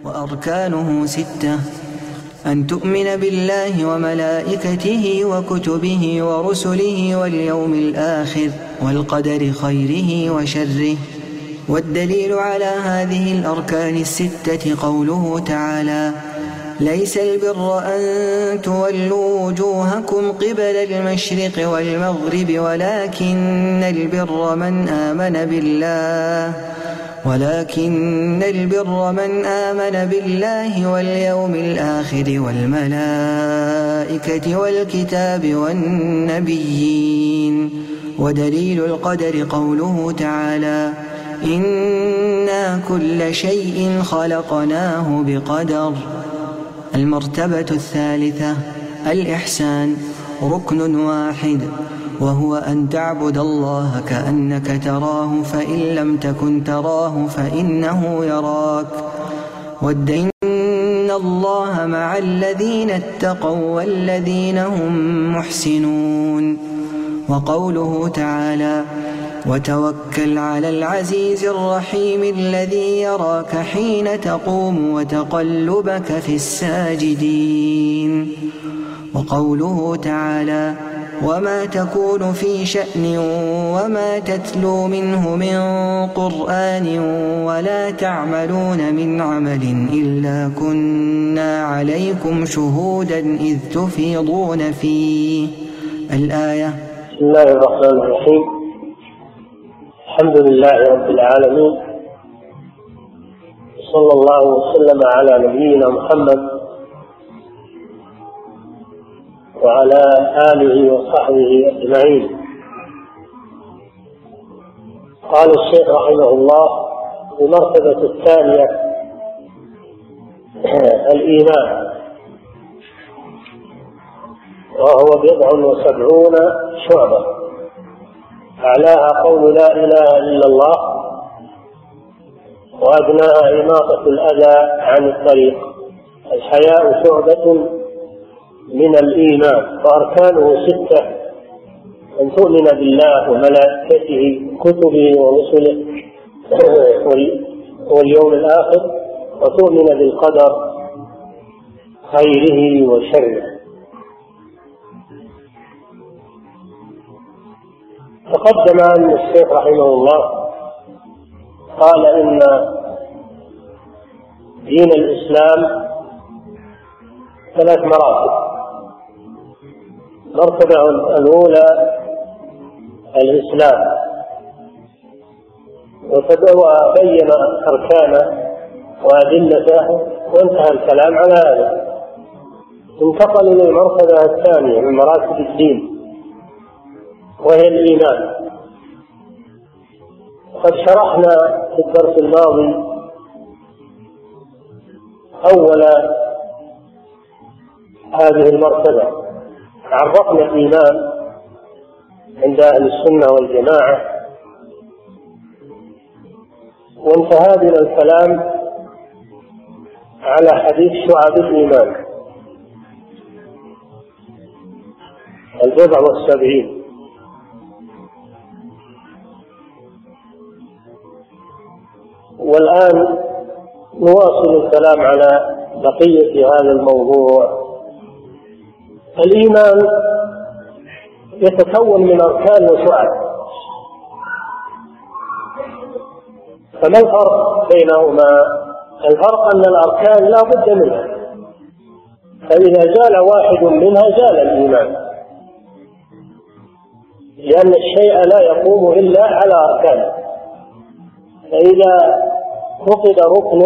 وأركانه 6: أن تؤمن بالله وملائكته وكتبه ورسله واليوم الآخر والقدر خيره وشره. والدليل على هذه الأركان 6 قوله تعالى: ليس البر أن تولوا وجوهكم قبل المشرق والمغرب ولكن البر من آمن بالله واليوم الآخر والملائكة والكتاب والنبيين. ودليل القدر قوله تعالى: إنا كل شيء خلقناه بقدر. المرتبة 3: الإحسان، ركن واحد، وهو أن تعبد الله كأنك تراه فإن لم تكن تراه فإنه يراك. إن الله مع الذين اتقوا والذين هم محسنون. وقوله تعالى: وتوكل على العزيز الرحيم الذي يراك حين تقوم وتقلبك في الساجدين. وقوله تعالى: وما تكون في شأن وما تتلو منه من قرآن ولا تعملون من عمل إلا كنا عليكم شهودا إذ تفيضون فيه. الآية. بسم الله الرحمن الرحيم. الحمد لله رب العالمين، صلى الله وسلم على نبينا محمد وعلى آله وصحبه أجمعين. قال الشيخ رحمه الله: المرتبة 2: الإيمان، وهو 70 شعبة، أعلاها قول لا إله إلا الله، وأدناها إماطة الأذى عن الطريق. الحياء شعبة من الإيمان، وأركانه 6: أن تؤمن بالله وملائكته وكتبه ورسله واليوم الآخر، وتؤمن بالقدر خيره وشره. تقدم أن الشيخ رحمه الله قال إن دين الإسلام 3 مراتب. المرتبة الأولى الإسلام، وبين أركانه وأدلته وانتهى الكلام على هذا. انتقل إلى المرتبة الثانية من مراتب الدين، وهي الإيمان. قد شرحنا في الدرس الماضي أول هذه المرتبة، عرفنا الإيمان عند أهل السنة والجماعة، وانتهى بنا الكلام على حديث شعب الإيمان 70. والآن نواصل الكلام على بقية هذا الموضوع. الإيمان يتكون من أركان وشعب، فما الفرق بينهما؟ الفرق أن الأركان لا بد منها، فإذا زال واحد منها زال الإيمان، لأن الشيء لا يقوم إلا على أركانه. فإذا فقد ركن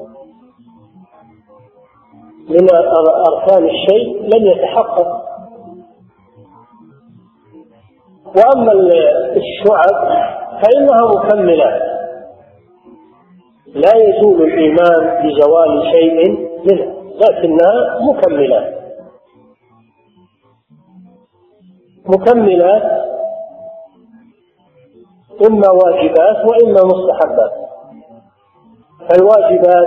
من أركان الشيء لم يتحقق. وأما الشعب فإنها مكملات، لا يزول الإيمان بزوال شيء منه، لكنها مكملات إما واجبات وإما مستحبات. فالواجبات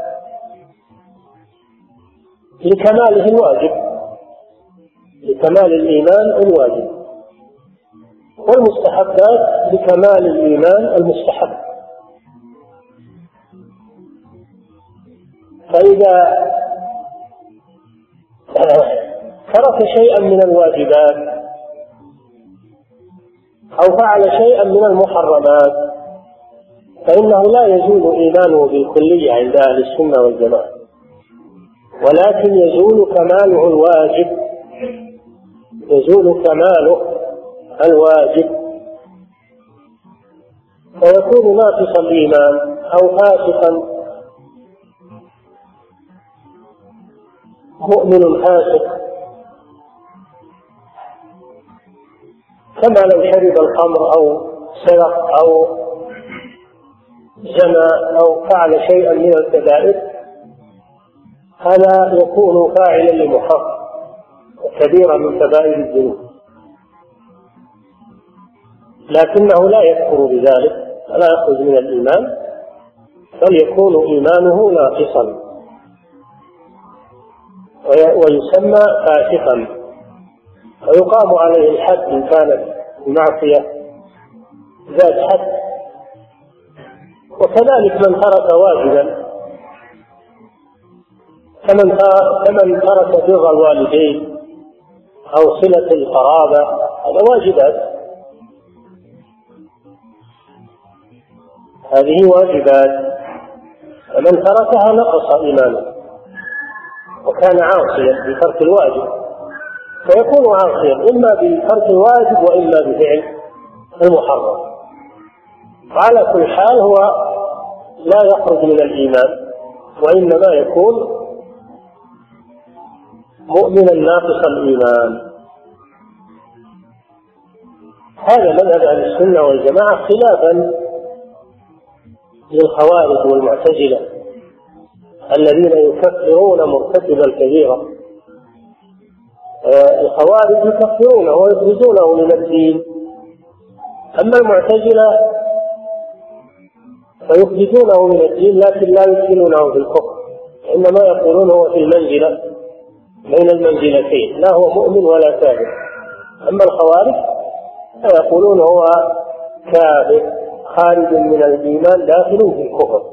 لكماله الواجب، لكمال الإيمان الواجب، والمستحبات لكمال الإيمان المستحب. فإذا ترك شيئا من الواجبات أو فعل شيئا من المحرمات فإنه لا يزول إيمانه بالكلية عند أهل السنة والجماعة، ولكن يزول كماله الواجب، يزول كماله الواجب، فيكون ناقص الإيمان أو فاسقا، مؤمن فاسق، كما لو شرب الخمر أو سرق أو زنى أو فعل شيئا من الكبائر، هذا يكون فاعلا لمحرم كبيرة من كبائر الذنوب، لكنه لا يكفر بذلك ولا يخرج من الإيمان، بل يكون إيمانه ناقصا ويسمى فاسقا، ويقام عليه الحد إن كانت المعصية ذات حد. وكذلك من ترك واجبا كمن ترك بر الوالدين أو صلة القرابة، هذا واجبات، هذه واجبات، فمن تركها نقص إيمانه وكان عاصيا بترك الواجب، فيكون عاصيا إما بترك الواجب وإما بفعل المحرم. وعلى كل حال هو لا يخرج من الإيمان، وإنما يكون مؤمنا ناقص الإيمان. هذا مذهب أهل السنة والجماعة خلافا للخوارج والمعتزلة الذين يكفرون مرتكب الكبيرة. الخوارج يكفرونه ويخرجونه من الدين، أما المعتزلة فيخرجونه من الدين لكن لا يدخلونه في الكفر، إنما يقولون هو في المنزلة بين المنزلتين، لا هو مؤمن ولا كافر. أما الخوارج فيقولون هو كافر خارج من الإيمان داخل في الكفر.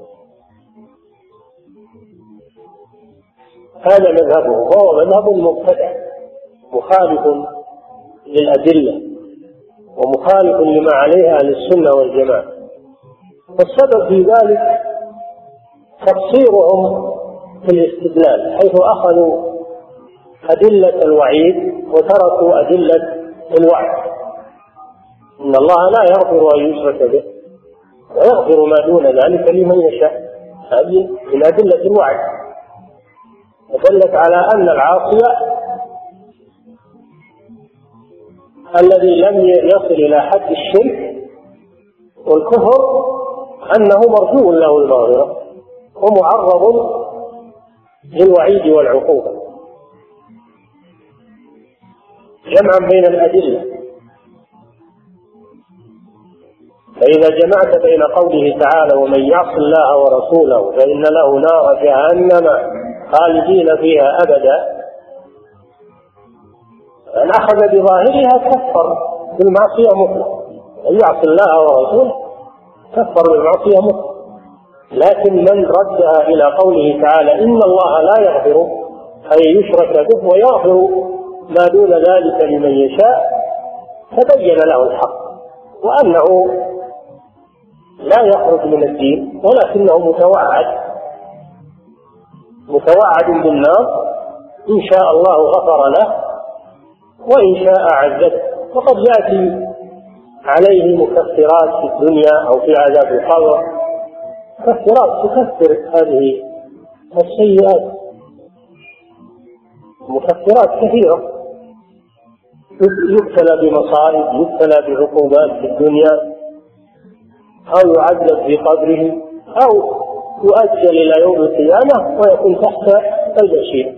هذا مذهبه، وهو مذهب مبتدع مخالف للأدلة ومخالف لما عليه أهل السنة والجماعة. والسبب في ذلك تقصيرهم في الاستدلال، حيث أخذوا أدلة الوعيد وتركوا أدلة الوعد. إن الله لا يغفر أن يشرك به ويغفر ما دون ذلك لمن يشاء، هذه من أدلة الوعد، ودلت على أن العاصي الذي لم يصل إلى حد الشرك والكفر أنه مرجو له المغفرة ومعرض للوعيد والعقوبة، جمعا بين الأدلة. فإذا جمعت بين قوله تعالى ومن يعص الله ورسوله فإن له نار جهنم خالدين فيها أبدا، من أخذ بظاهرها كفر بالمعصية مطلقا، من يعص الله ورسوله كفر بالمعصية مطلقا. لكن من ردها إلى قوله تعالى إن الله لا يغفر أن يشرك به ويغفر ما دون ذلك لمن يشاء، تبين له الحق وأنه لا يخرج من الدين، ولكنه متوعد بالنار، إن شاء الله غفر له وإن شاء عذبه. وقد يأتي عليه مكفرات في الدنيا أو في عذاب القبر، مكفرات تكفر هذه السيئات، مكفرات كثيرة، يبتلى بمصائب، يبتلى بعقوبات في الدنيا، أو يعذب في قبره، أو يؤجل إلى يوم القيامة ويكون تحت البشير.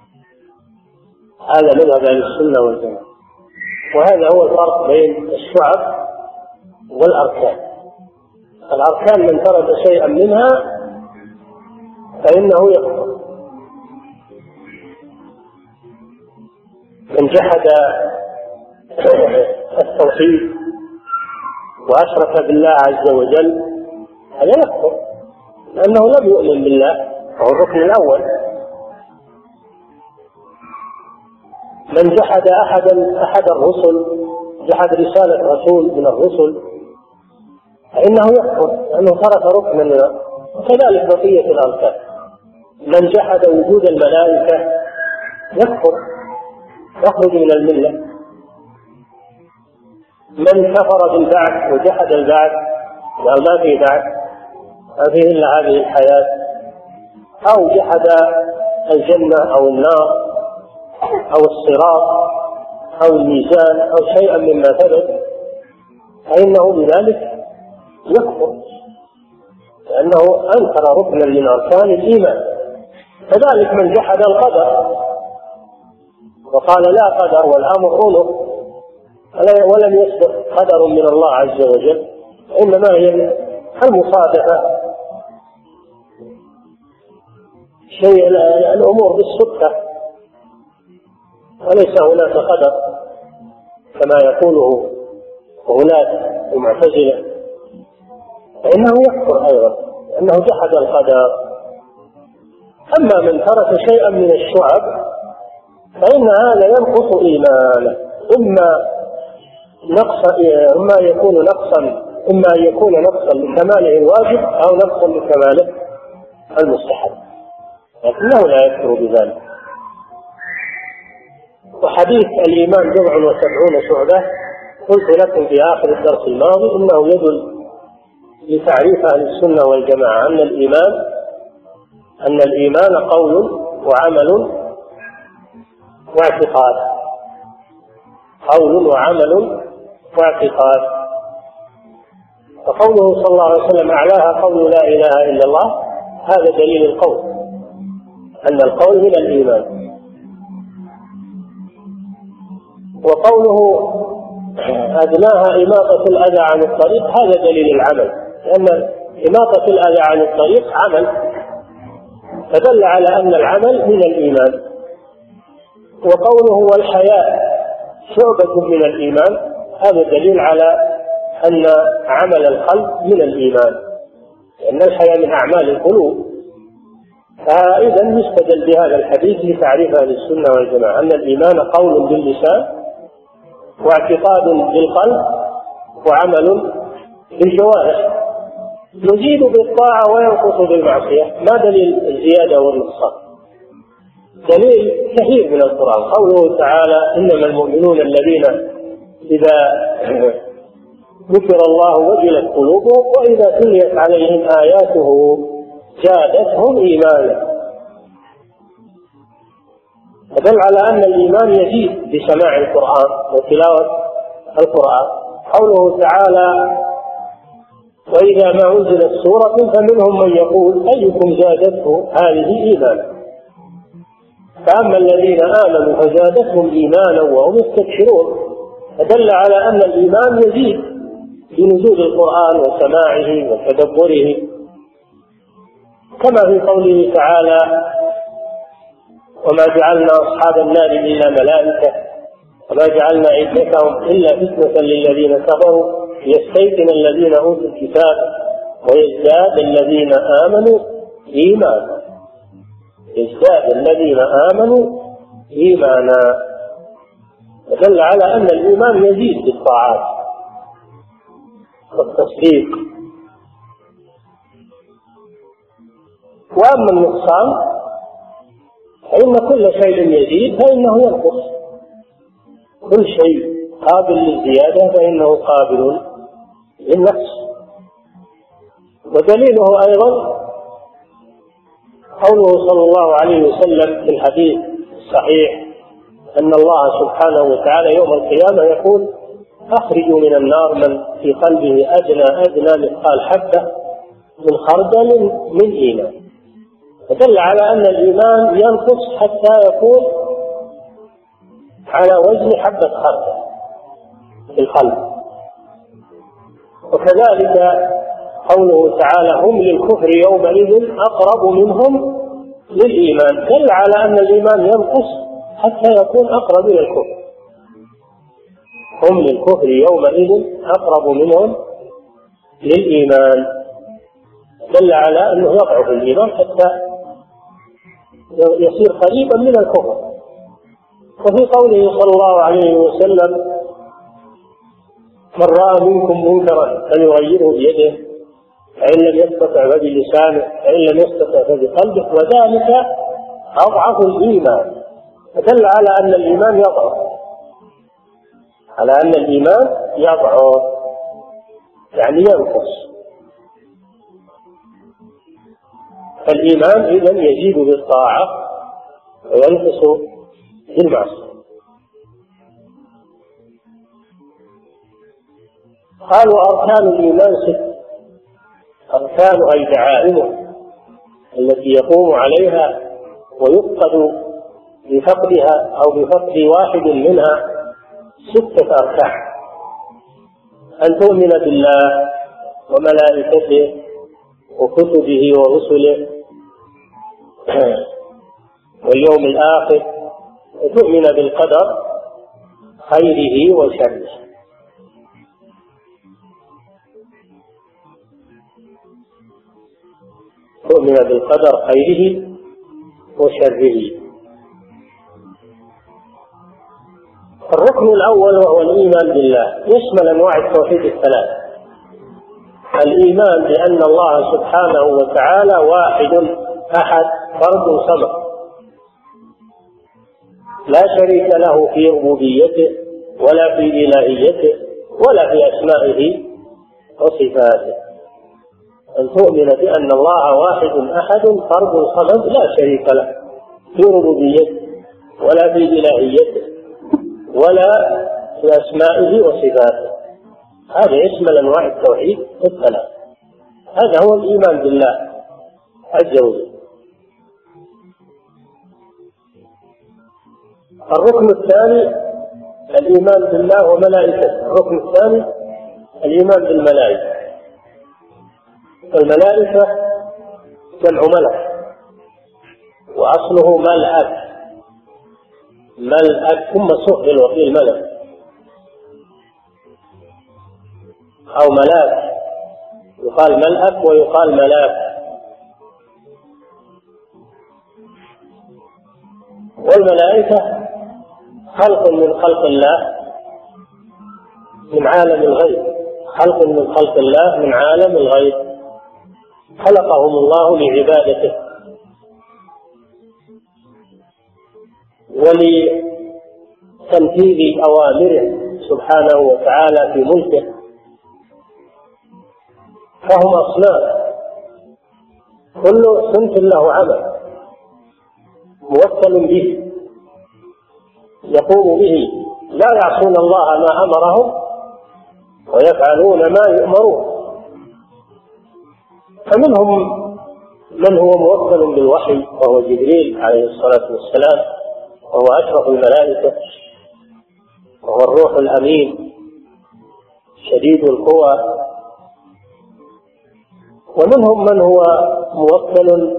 هذا مذهب أهل السنة والجماعة، وهذا هو الفرق بين الشعب والأركان. الأركان من ترك شيئا منها فإنه يكفر، من جحد التوحيد وأشرك بالله عز وجل هذا يكفر، لأنه لم يؤمن بالله وهو الركن الأول. من جحد أحد الرسل، جحد رسالة رسول من الرسل، فإنه يكفر لأنه ترك ركنا منها. وكذلك بقية الأركان. من جحد وجود الملائكة يكفر، يخرج من الملة. من كفر بالبعث وجحد البعث قال ما فيه بعث، ما فيه إلا هذه الحياة، أو جحد الجنة أو النار أو الصراط أو الميزان أو شيئا مما ثبت، فإنه بذلك يكفر لأنه أنكر ركنا من أركان الإيمان. كذلك من جحد القدر وقال لا قدر والأمر أنف ولم يسبق قدر من الله عز وجل، إنما هي المصادفة، شيء الأمور بالصدفة وليس هناك قدر كما يقوله غلاة المعتزلة، فإنه يكفر أيضا أنه جحد القدر. أما من ترك شيئا من الشعب فإن هذا ينقص إيمانه، إما يكون نقصا لكماله الواجب أو نقصا لكماله المستحب، لكنه لا يكفر بذلك. وحديث الإيمان 77 شعبة قلت لكم في آخر الدرس الماضي إنه يدل لتعريف أهل السنة والجماعة أن الإيمان قول وعمل واعتقاد، قول وعمل واعتقاد. فقوله صلى الله عليه وسلم أعلاها قول لا إله إلا الله، هذا دليل القول أن القول من الإيمان. وقوله أدناها إماطة الأذى عن الطريق، هذا دليل العمل، لأن إماطة الأذى عن الطريق عمل، فدل على أن العمل من الإيمان. وقوله والحياء شعبة من الإيمان، هذا دليل على أن عمل القلب من الإيمان، لأن الحياء من أعمال القلوب. فإذا يستدل بهذا الحديث لتعريف أهل السنة والجماعة أن الإيمان قول باللسان واعتقاد بالقلب وعمل بالجوارح، يزيد بالطاعة وينقص بالمعصية. ما دليل الزيادة والنقصان؟ دليل كثير من القرآن، قوله تعالى إنما المؤمنون الذين إذا ذكر الله وجلت قلوبهم وإذا تليت عليهم آياته زادتهم إيمانا. فدل على أن الإيمان يزيد بسماع القرآن وتلاوة القرآن. قوله تعالى وإذا ما أنزلت سورة فمنهم من يقول أيكم زادته هذه إيمانا، فأما الذين آمنوا فزادتهم إيمانا وهم يستبشرون. فدل على أن الإيمان يزيد بنزول القرآن وسماعه وتدبره، كما في قوله تعالى وما جعلنا أصحاب النار إلا ملائكة وما جعلنا عدتهم إلا فتنة للذين كفروا ليستيقن الذين أوتوا الكتاب ويزداد الذين آمنوا إيمانا، يزداد الذين آمنوا إيمانا. ودل على أن الإيمان يزيد بالطاعات والتصديق. وأما النقصان فإن كل شيء يزيد فإنه ينقص، كل شيء قابل للزيادة فإنه قابل للنقص. ودليله أيضا قوله صلى الله عليه وسلم في الحديث الصحيح أن الله سبحانه وتعالى يوم القيامة يقول أخرجوا من النار من في قلبه أدنى مثقال حبة من خردل من إيمان. فدل على أن الإيمان ينقص حتى يكون على وزن حبة خردل في القلب. وكذلك قوله تعالى هم للكفر يومئذ أقرب منهم للإيمان، دل على أن الإيمان ينقص حتى يكون أقرب إلى الكفر. هم للكفر يومئذ أقرب منهم للإيمان، دل على أنه يضعف الإيمان حتى يصير قريبا من الكفر. وفي قوله صلى الله عليه وسلم: من رأى منكم منكرا فليغيره بيده، فإن لم يستطع فبلسانه، فإن لم يستطع فبقلبه، وذلك أضعف الإيمان. فدل على أن الإيمان يضعف، على أن الإيمان يضعف يعني ينقص. فالإيمان إذن يزيد بالطاعة وينقص بالمعصية. قالوا أركان الإيمان 6، أركان أي دعائمه التي يقوم عليها ويفقد بفقدها أو بفقد واحد منها 6 أركان: أن تؤمن بالله وملائكته وكتبه ورسله واليوم الآخر، وتؤمن بالقدر خيره وشره. تؤمن بالقدر خيره وشره. الركن الأول وهو الإيمان بالله يشمل أنواع التوحيد 3: الإيمان بأن الله سبحانه وتعالى واحد أحد فرد صمد، لا شريك له في ربوبيته ولا في إلهيته ولا في أسمائه وصفاته. أن تؤمن بأن الله واحد أحد فرد صمد لا شريك له في ربوبيته ولا في إلهيته ولا في أسمائه وصفاته. هذا يشمل أنواع التوحيد 3. هذا هو الإيمان بالله عز وجل. الركن الثاني الإيمان بالله وملائكته. الركن الثاني الإيمان بالملائكة. الملائكة جمع ملك، وأصله ملأك، ملأك ثم سهل وقيل ملك أو ملاك، يقال ملأك ويقال ملاك. والملائكة خلق من خلق الله من عالم الغيب، خلق من خلق الله من عالم الغيب، خلقهم الله لعبادته ولتنفيذ أوامره سبحانه وتعالى في ملكه، فهم أصناف، كل صنف له عمل موكل به يقوم به، لا يعصون الله ما أمرهم ويفعلون ما يؤمرون. فمنهم من هو موكل بالوحي وهو جبريل عليه الصلاة والسلام، وهو أشرف الملائكة، وهو الروح الأمين شديد القوى. ومنهم من هو موكل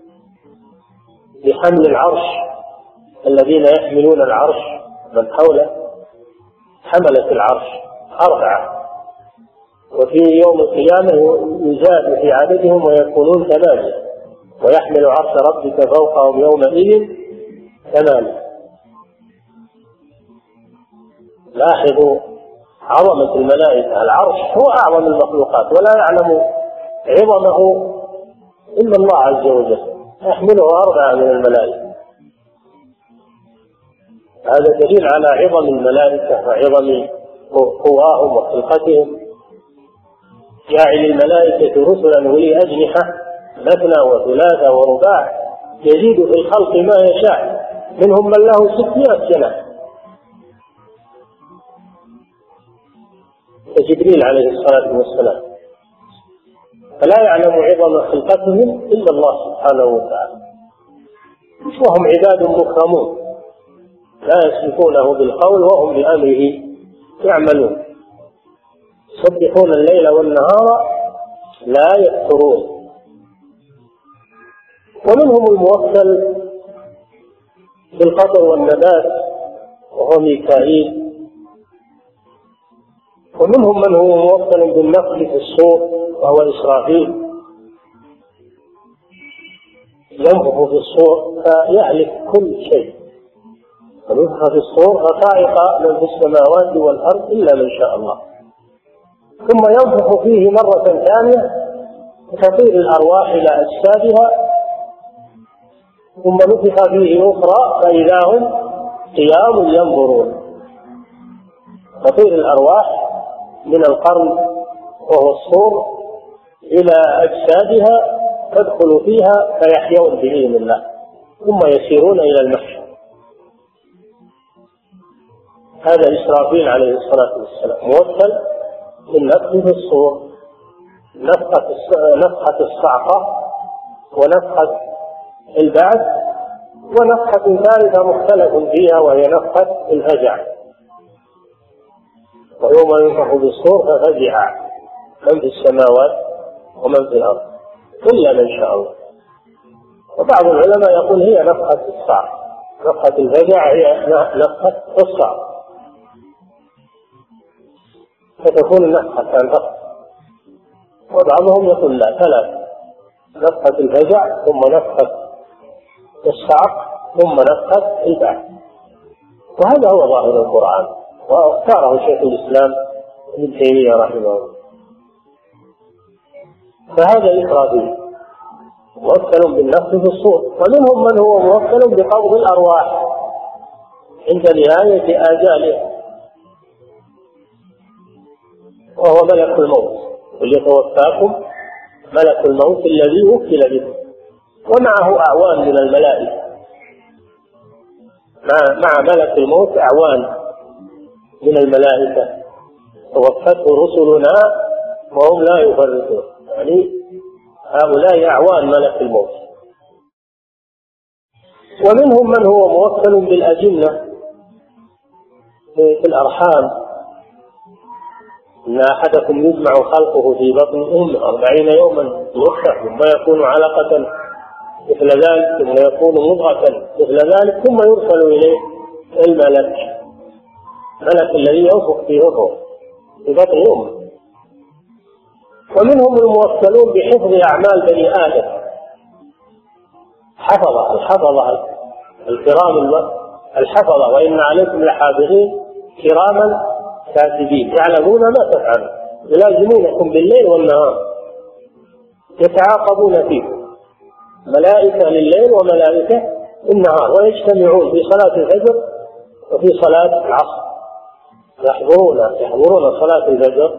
بحمل العرش، الذين يحملون العرش من حوله، حملة العرش 4، وفي يوم القيامة يزاد في عددهم ويكونون 8، ويحمل عرش ربك فوقهم يومئذ 8. لاحظوا عظمة الملائكة، العرش هو أعظم المخلوقات ولا يعلم عظمه إلا الله عز وجل، يحمله 4 من الملائكة. هذا دليل على عظم الملائكة وعظم قواهم وخلقتهم. جاعل الملائكة رسلا أولي أجنحة مثنى وثلاث ورباع، يزيد في الخلق ما يشاء، منهم من له 600 جناح. جبريل عليه الصلاة والسلام، فلا يعلم عظم خلقتهم إلا الله سبحانه وتعالى، وهم عباد مكرمون لا يسبقونه بالقول وهم بأمره يعملون، يسبحون الليل والنهار لا يفترون. ومنهم الموكل بالقطر والنبات وهو ميكائيل، ومنهم من هو موكل بالنفخ في الصور وهو إسرافيل. ينفخ في الصور فيهلك كل شيء، ونفخ في الصور فصائق من في السماوات والأرض إلا من شاء الله. ثم ينفخ فيه مرة ثانية فتطير الأرواح إلى أجسادها، ثم نفخ فيه أخرى فإذا هم قيام ينظرون. تطير الأرواح من القرن وهو الصور إلى أجسادها تدخل فيها فيحيون بإذن الله، ثم يسيرون إلى المحشر. هذا إسرافيل عليه الصلاة والسلام موكل بالنفخ في الصور، نفخة الصعقة ونفخة البعث، ونفخة ثالثة مختلف فيها وهي نفخة الفزع. ويوم ينفخ في الصور ففزع من في السماوات ومن في الأرض إلا من شاء الله. وبعض العلماء يقول هي نفخة الصعق، نفخة الفزع هي نفخة الصعق، فتكون النفخة أخرى. وبعضهم يقول لا، ثلاث: نفخة الفزع ثم نفخة الصعق ثم نفخة البعث. وهذا هو ظاهر القرآن، واختاره شيخ الإسلام ابن تيمية رحمه الله. فهذا إسرافيل موكل بالنفخ في الصور. ومنهم من هو موكل بقبض الأرواح عند نهاية آجالها، وهو ملك الموت، وليتوفاكم ملك الموت الذي وكل بكم، ومعه أعوان من الملائكة. مع ملك الموت أعوان من الملائكة توفته رسلنا وهم لا يفرطون، يعني هؤلاء أعوان ملك الموت. ومنهم من هو موكل بالأجنة في الأرحام، إن أحدكم يجمع خلقه في بطن أمه 40 يوما نطفة ثم يكون علقة مثل ذلك ثم يكون مضغة مثل ذلك ثم يرسل إليه الملك، الملك الذي ينفخ فيه الروح في بطن أمه. ومنهم الموكلون بحفظ أعمال بني آدم، الحفظة الكرام الحفظة، وإن عليكم لحافظين كراما كاتبين يعلمون ما تفعلون يلازمونكم بالليل والنهار يتعاقبون فيكم، ملائكة لليل وملائكة النهار، ويجتمعون في صلاة الفجر وفي صلاة العصر، يحضرون صلاة الفجر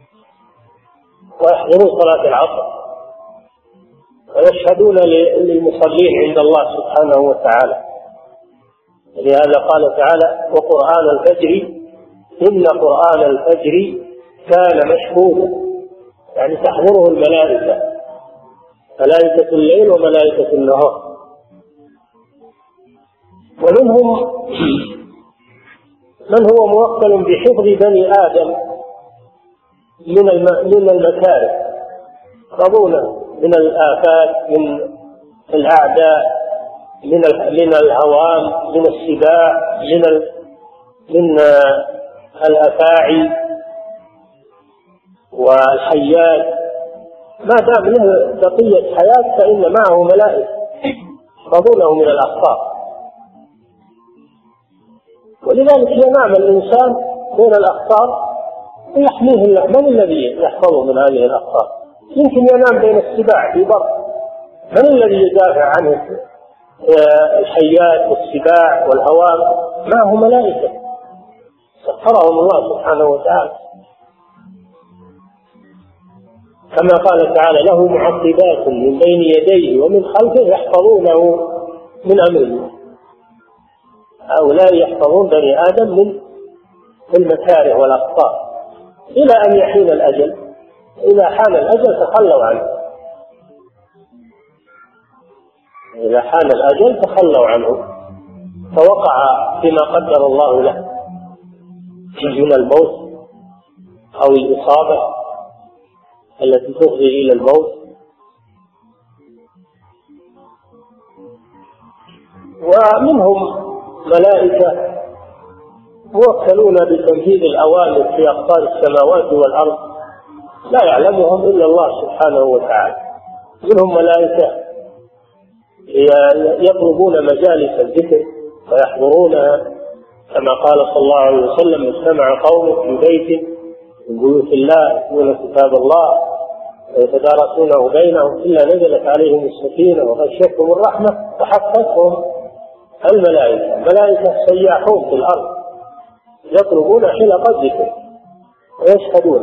ويحضرون صلاة العصر، ويشهدون للمصلين عند الله سبحانه وتعالى. لهذا قال تعالى: وقرآن الفجر إن قرآن الفجر كان مشهودا، يعني تحضره الملائكة، ملائكة الليل وملائكة النهار. ومنهم من هو موكل بحفظ بني آدم من المكاره، يحفظون من الآفات، من الأعداء، من الهوام، من السباع، من الأفاعي والحيات. ما دام له بقية حياة فإن معه ملائكة يحفظونه من الأخطار. ولذلك ينام الإنسان بين الأخطار ويحميه الله. من الذي يحفظه من هذه الأخطار؟ يمكن ينام بين السباع في بر، من الذي يدافع عنه؟ الحيات والسباع والهوام معه ملائكة سخرهم الله سبحانه وتعالى، كما قال تعالى: له معقبات من بين يديه ومن خلفه يحفظونه من أمر الله. هؤلاء يحفظون بني آدم من المكاره والأخطار إلى أن يحين الأجل. إذا حان الأجل تخلوا عنه، إذا حان الأجل تخلوا عنه، فوقع فيما قدر الله له من الموت أو الإصابة التي تفضي إلى الموت. ومنهم ملائكة موكلون بتنفيذ الأوامر في أقطار السماوات والأرض لا يعلمهم إلا الله سبحانه وتعالى. منهم ملائكة يطلبون مجالس الذكر ويحضرونها، كما قال صلى الله عليه وسلم: اجتمع قوم في بيت من بيوت الله يتلون كتاب الله ويتدارسونه بينهم إلا نزلت عليهم السكينة وغشيتهم الرحمة وحفتهم الملائكة. الملائكة سياحون في الأرض يطلبون حلق الذكر ويشهدون،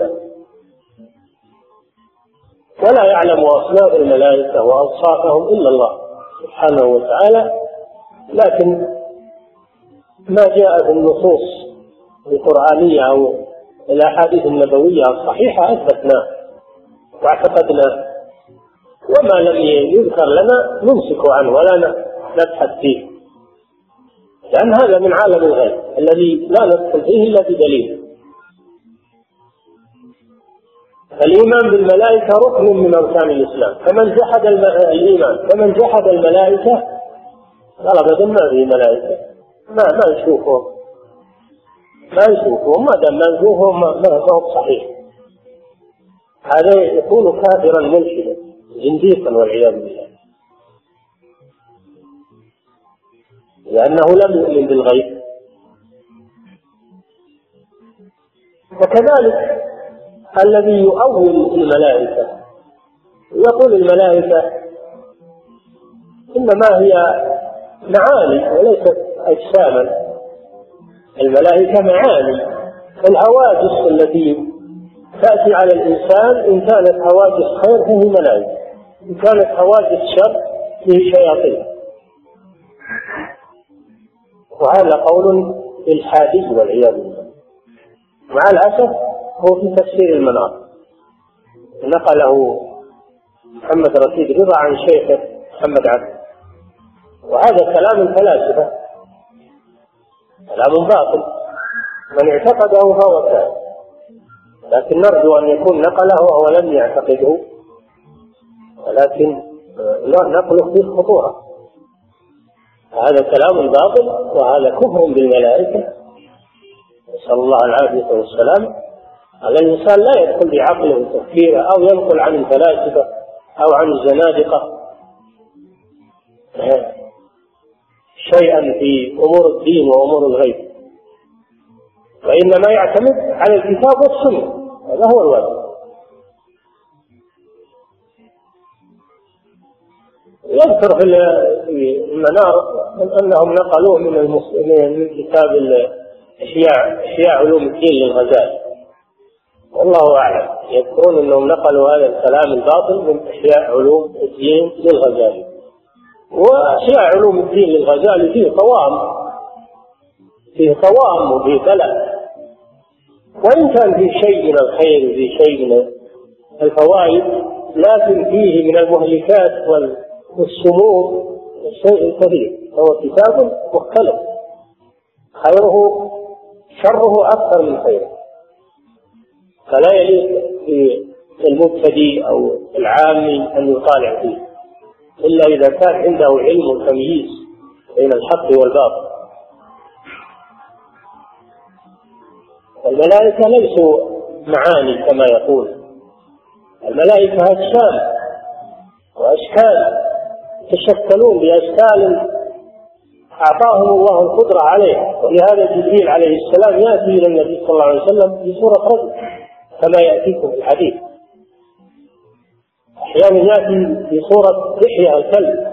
ولا يعلم أصناف الملائكة وأوصافهم إلا الله سبحانه وتعالى، لكن ما جاء في النصوص القرآنية أو الأحاديث النبوية الصحيحة أثبتناه واعتقدناه، وما لم يذكر لنا نمسك عنه ولا نبحث فيه، لأن هذا من عالم الغيب الذي لا ندخل فيه إلا بدليل. الإيمان بالملائكة ركن من أركان الإسلام، فمن جحد الإيمان فمن جحد الملائكة قال أبدا ما في ملائكة، ما نشوفهم ما دام ما نشوفهم ما هو صحيح، هذا يكون كافرا ملحدا زنديقا والعياذ بالله، لأنه لم يؤمن بالغيب. وكذلك الذي يؤول الملائكة يقول الملائكة إنما هي معاني وليست أجساما، الملائكة معاني، الهواجس التي تأتي على الإنسان إن كانت هواجس خير فهي ملائكة، إن كانت هواجس شر فهي شياطين، وهذا قول إلحادي والعياذ بالله. مع الأسف هو في تفسير المنار نقله محمد رشيد رضا عن شيخه محمد عبد، وهذا كلام الفلاسفة، كلام باطل، من اعتقده فهو كافر، لكن نرجو أن يكون نقله وهو لم يعتقده، ولكن نقله فيه خطورة. هذا كلام باطل وهذا كفر بالملائكة، نسأل الله العافية والسلام. هذا الإنسان لا يدخل بعقله وتفكيره أو ينقل عن الفلاسفة أو عن الزنادقة شيئا في أمور الدين وأمور الغيب، وإنما يعتمد على الكتاب والسنة، هذا هو الواجب. يذكر في المنار أنهم نقلوه من كتاب إحياء علوم الدين للغزالي، والله أعلم، يذكرون أنهم نقلوا هذا الكلام الباطل من إحياء علوم الدين للغزالي. وإحياء علوم الدين للغزالي فيه طوام وفيه بلاء، وإن كان فيه شيء من الخير وفيه شيء من الفوائد، لكن فيه من المهلكات والسموم الشيء الكثير. هو كتاب مختلف، خيره شره أكثر من خيره، فلا يليق بالمبتدئ أو العامي أن يطالع فيه إلا إذا كان عنده علم وتمييز بين الحق والباطل. الملائكة ليسوا معاني كما يقول، الملائكة أجسام وأشكال، يتشكلون بأشكال أعطاهم الله القدرة عليها، ولهذا جبريل عليه السلام يأتي إلى النبي صلى الله عليه وسلم بصورة رجل كما يأتيكم في الحديث، أحيانا يأتي بصورة دحية الكلب،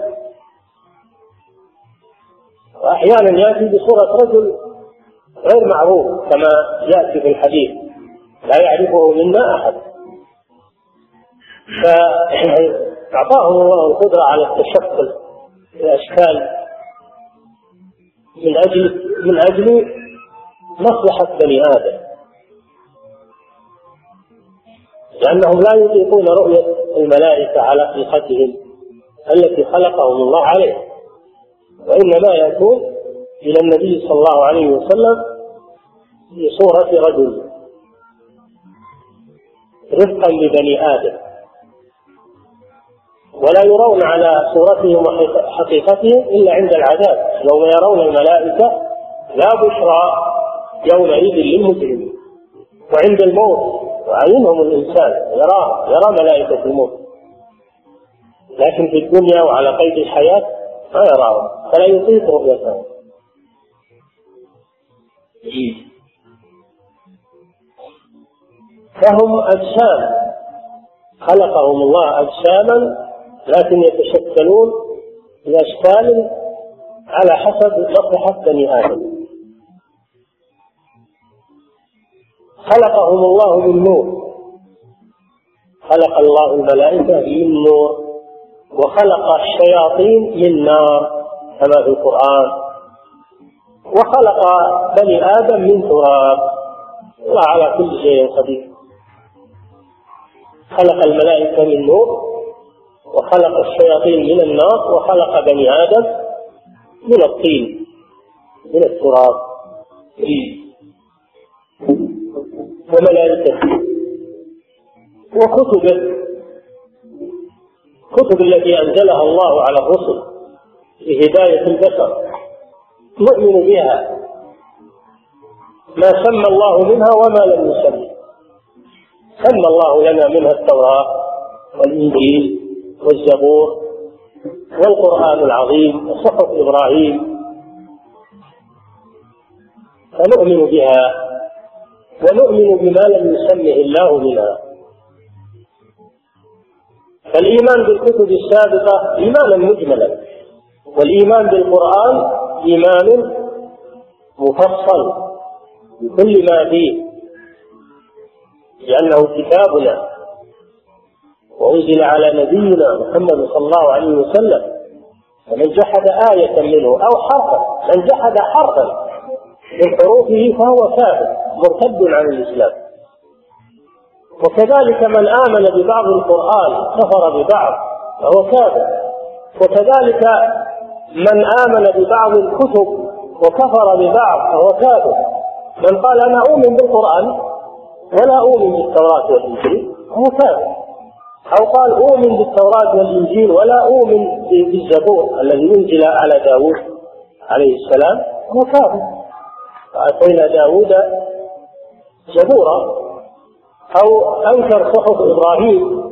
وأحيانا يأتي بصورة رجل غير معروف كما يأتي في الحديث لا يعرفه منا أحد، فأعطاهم الله القدرة على التشكل بأشكال من أجل مصلحة بني آدم، لأنهم لا يطيقون رؤية الملائكة على خلقتهم التي خلقهم الله عليه، وإنما يأتون إلى النبي صلى الله عليه وسلم في صورة رجل رفقا ببني آدم، ولا يرون على صورتهم وحقيقتهم إلا عند العذاب، يوم يرون الملائكة لا بشرى يومئذ للمجرمين، وعند الموت وعينهم الإنسان يرى ملائكة الموت، لكن في الدنيا وعلى قيد الحياة ما يراهم فلا يطيق رؤيتهم. فهم أجسام خلقهم الله أجساما، لكن يتشكلون بأشكال على حسب مصلحة بني آدم. خلقهم الله من نور، خلق الله الملائكة من نور، وخلق الشياطين من نار كما في القرآن، وخلق بني آدم من تراب. الله على كل شيء قدير. خلق الملائكة من نور، وخلق الشياطين من النار، وخلق بني آدم من الطين من التراب. وملائكته وكتبه، كتب التي أنزلها الله على الرسل لهداية البشر نؤمن بها، ما سمى الله منها وما لم يسمى. سمى الله لنا منها التوراة والإنجيل والزبور والقرآن العظيم وصحف إبراهيم، فنؤمن بها ونؤمن بما لم يسمه الله منها. فالإيمان بالكتب السابقة إيمانا مجملا، والإيمان بالقرآن إيمان مفصل بكل ما فيه، لأنه كتابنا وأنزل على نبينا محمد صلى الله عليه وسلم. فمن جحد آية منه أو حرفا، من جحد حرفا من حروفه فهو كافر مرتد عن الإسلام. وكذلك من آمن ببعض القرآن كفر ببعض فهو كافر، وكذلك من آمن ببعض الكتب وكفر ببعض فهو كافر. من قال أنا أؤمن بالقرآن ولا أؤمن بالتوراة والإنجيل فهو كافر، أو قال أؤمن بالتوراة والإنجيل ولا أؤمن بالزبور الذي أنزل على داود عليه السلام فهو كافر. فأعطينا داود زبورا، أو أنكر صحف إبراهيم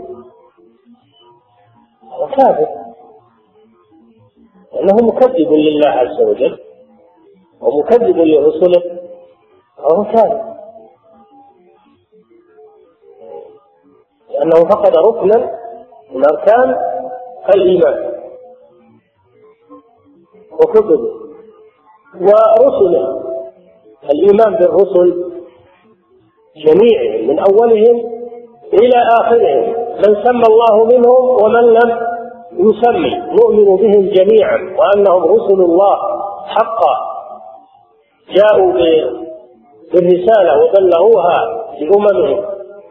فهو كافر، لأنه مكذب لله عز وجل ومكذب لرسله فهو كافر، لأنه فقد ركنا من أركان الإيمان وكتبه ورسله. الإيمان بالرسل جميعهم من أولهم إلى آخرهم، من سمى الله منهم ومن لم يسمي، نؤمن بهم جميعا وأنهم رسل الله حقا، جاءوا بالرسالة وبلغوها لأممهم.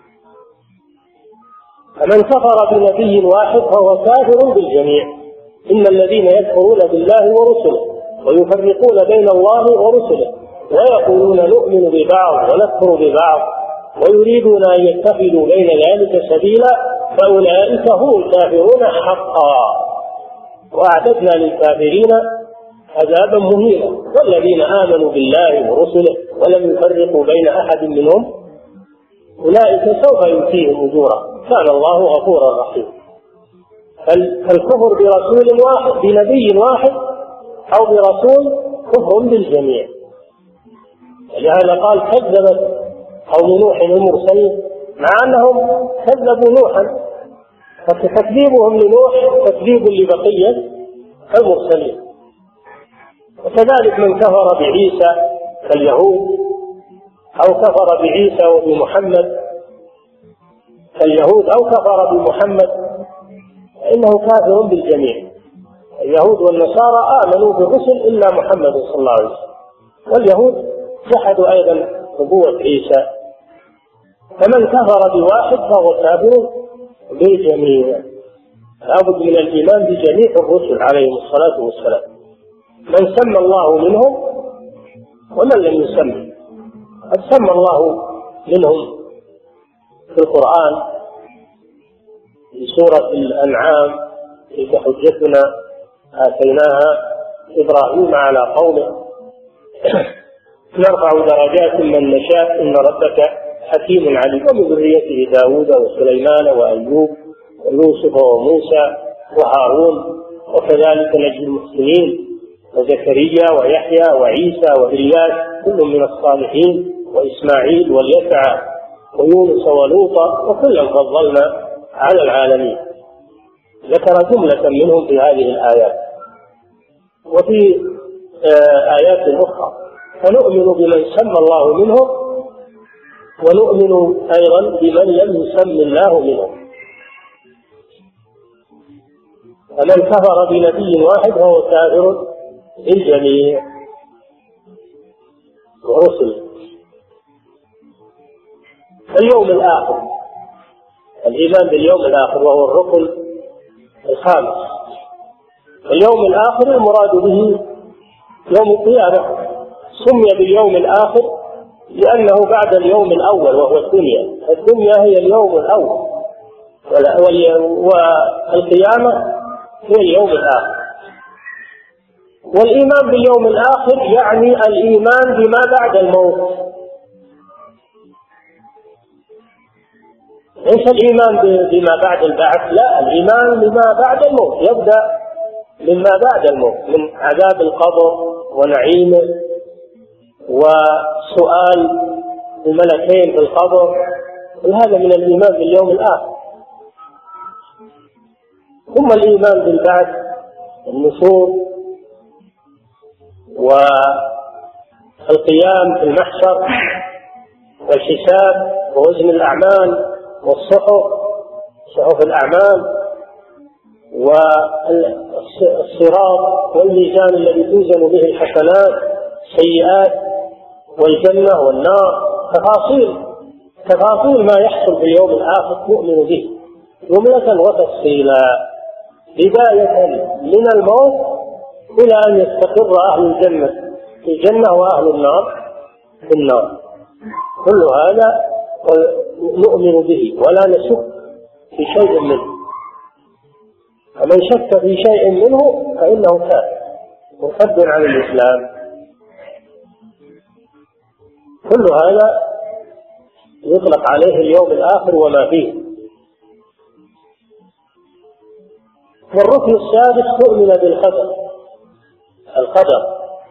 فمن كفر بنبي واحد فهو كافر بالجميع. إن الذين يكفرون بالله ورسله ويفرقون بين الله ورسله ويقولون نؤمن ببعض ونكفر ببعض ويريدون أن يتخذوا بين ذلك سبيلا فأولئك هم الكافرون حقا، وأعتدنا للكافرين عذابا مهينا. والذين آمنوا بالله ورسله ولم يفرقوا بين أحد منهم أولئك سوف يؤتيهم أجورا كان الله غفورا رحيما. فالكفر برسول واحد بنبي واحد أو برسول كفر بالجميع. لهذا قال كذبت قوم نوح المرسلين، مع أنهم كذبوا نوحا، فتكذيبهم لنوح تكذيب لبقية المرسلين. وكذلك من كفر بعيسى كاليهود، أو كفر بعيسى وبمحمد كاليهود، أو كفر بمحمد فإنه كافر بالجميع. اليهود والنصارى آمنوا بالرسل إلا محمد صلى الله عليه وسلم، واليهود جحدوا أيضا نبوة عيسى. فمن كفر بواحد فهو كافر بالجميع. لابد من الإيمان بجميع الرسل عليهم الصلاة والسلام، من سمى الله منهم ومن لم يسمى. قد سمى الله منهم في القرآن في سورة الأنعام: تلك حجتنا آتيناها إبراهيم على قومه نرفع درجات من نشاء إن ربك حكيم عليم. ومن ذريته داود وسليمان وأيوب ويوسف وموسى وهارون وكذلك نجزي المحسنين، وزكريا ويحيى وعيسى وإلياس كل من الصالحين، وإسماعيل واليسع ويونس ولوطا، وكلا فضلنا على العالمين. ذكر جملة منهم في هذه الآيات. وفي آيات أخرى فنؤمن بمن سمى الله منهم، ونؤمن أيضا بمن لم يسم الله منهم. فمن كفر بنبي واحد فهو كافر بالجميع ورسله. اليوم الآخر، الإيمان باليوم الآخر وهو الركن الخامس. اليوم الآخر المراد به يوم القيامة، سمي باليوم الآخر لأنه بعد اليوم الأول وهو الدنيا. الدنيا هي اليوم الأول، والقيامة هي اليوم الآخر. والإيمان باليوم الآخر يعني الإيمان بما بعد الموت، ليس الإيمان بما بعد البعث، لا، الإيمان بما بعد الموت، يبدأ مما بعد الموت من عذاب القبر ونعيمه وسؤال الملكين في القبر، وهذا من الإيمان باليوم الآخر. ثم الإيمان بالبعث، النشور والقيام في المحشر والحساب ووزن الأعمال والصحف، صحف الأعمال والصراط والميزان الذي توزن به الحسنات السيئات والجنة والنار، تفاصيل ما يحصل في اليوم الآخر نؤمن به جملة وتفصيلا، بداية من الموت إلى أن يستقر أهل الجنة في الجنة وأهل النار في النار. كل هذا نؤمن به ولا نشك في شيء منه، فمن شك في شيء منه فإنه كافر مرتد عن الإسلام. كل هذا يطلق عليه اليوم الآخر وما فيه. والركن السادس تؤمن بالقدر، القدر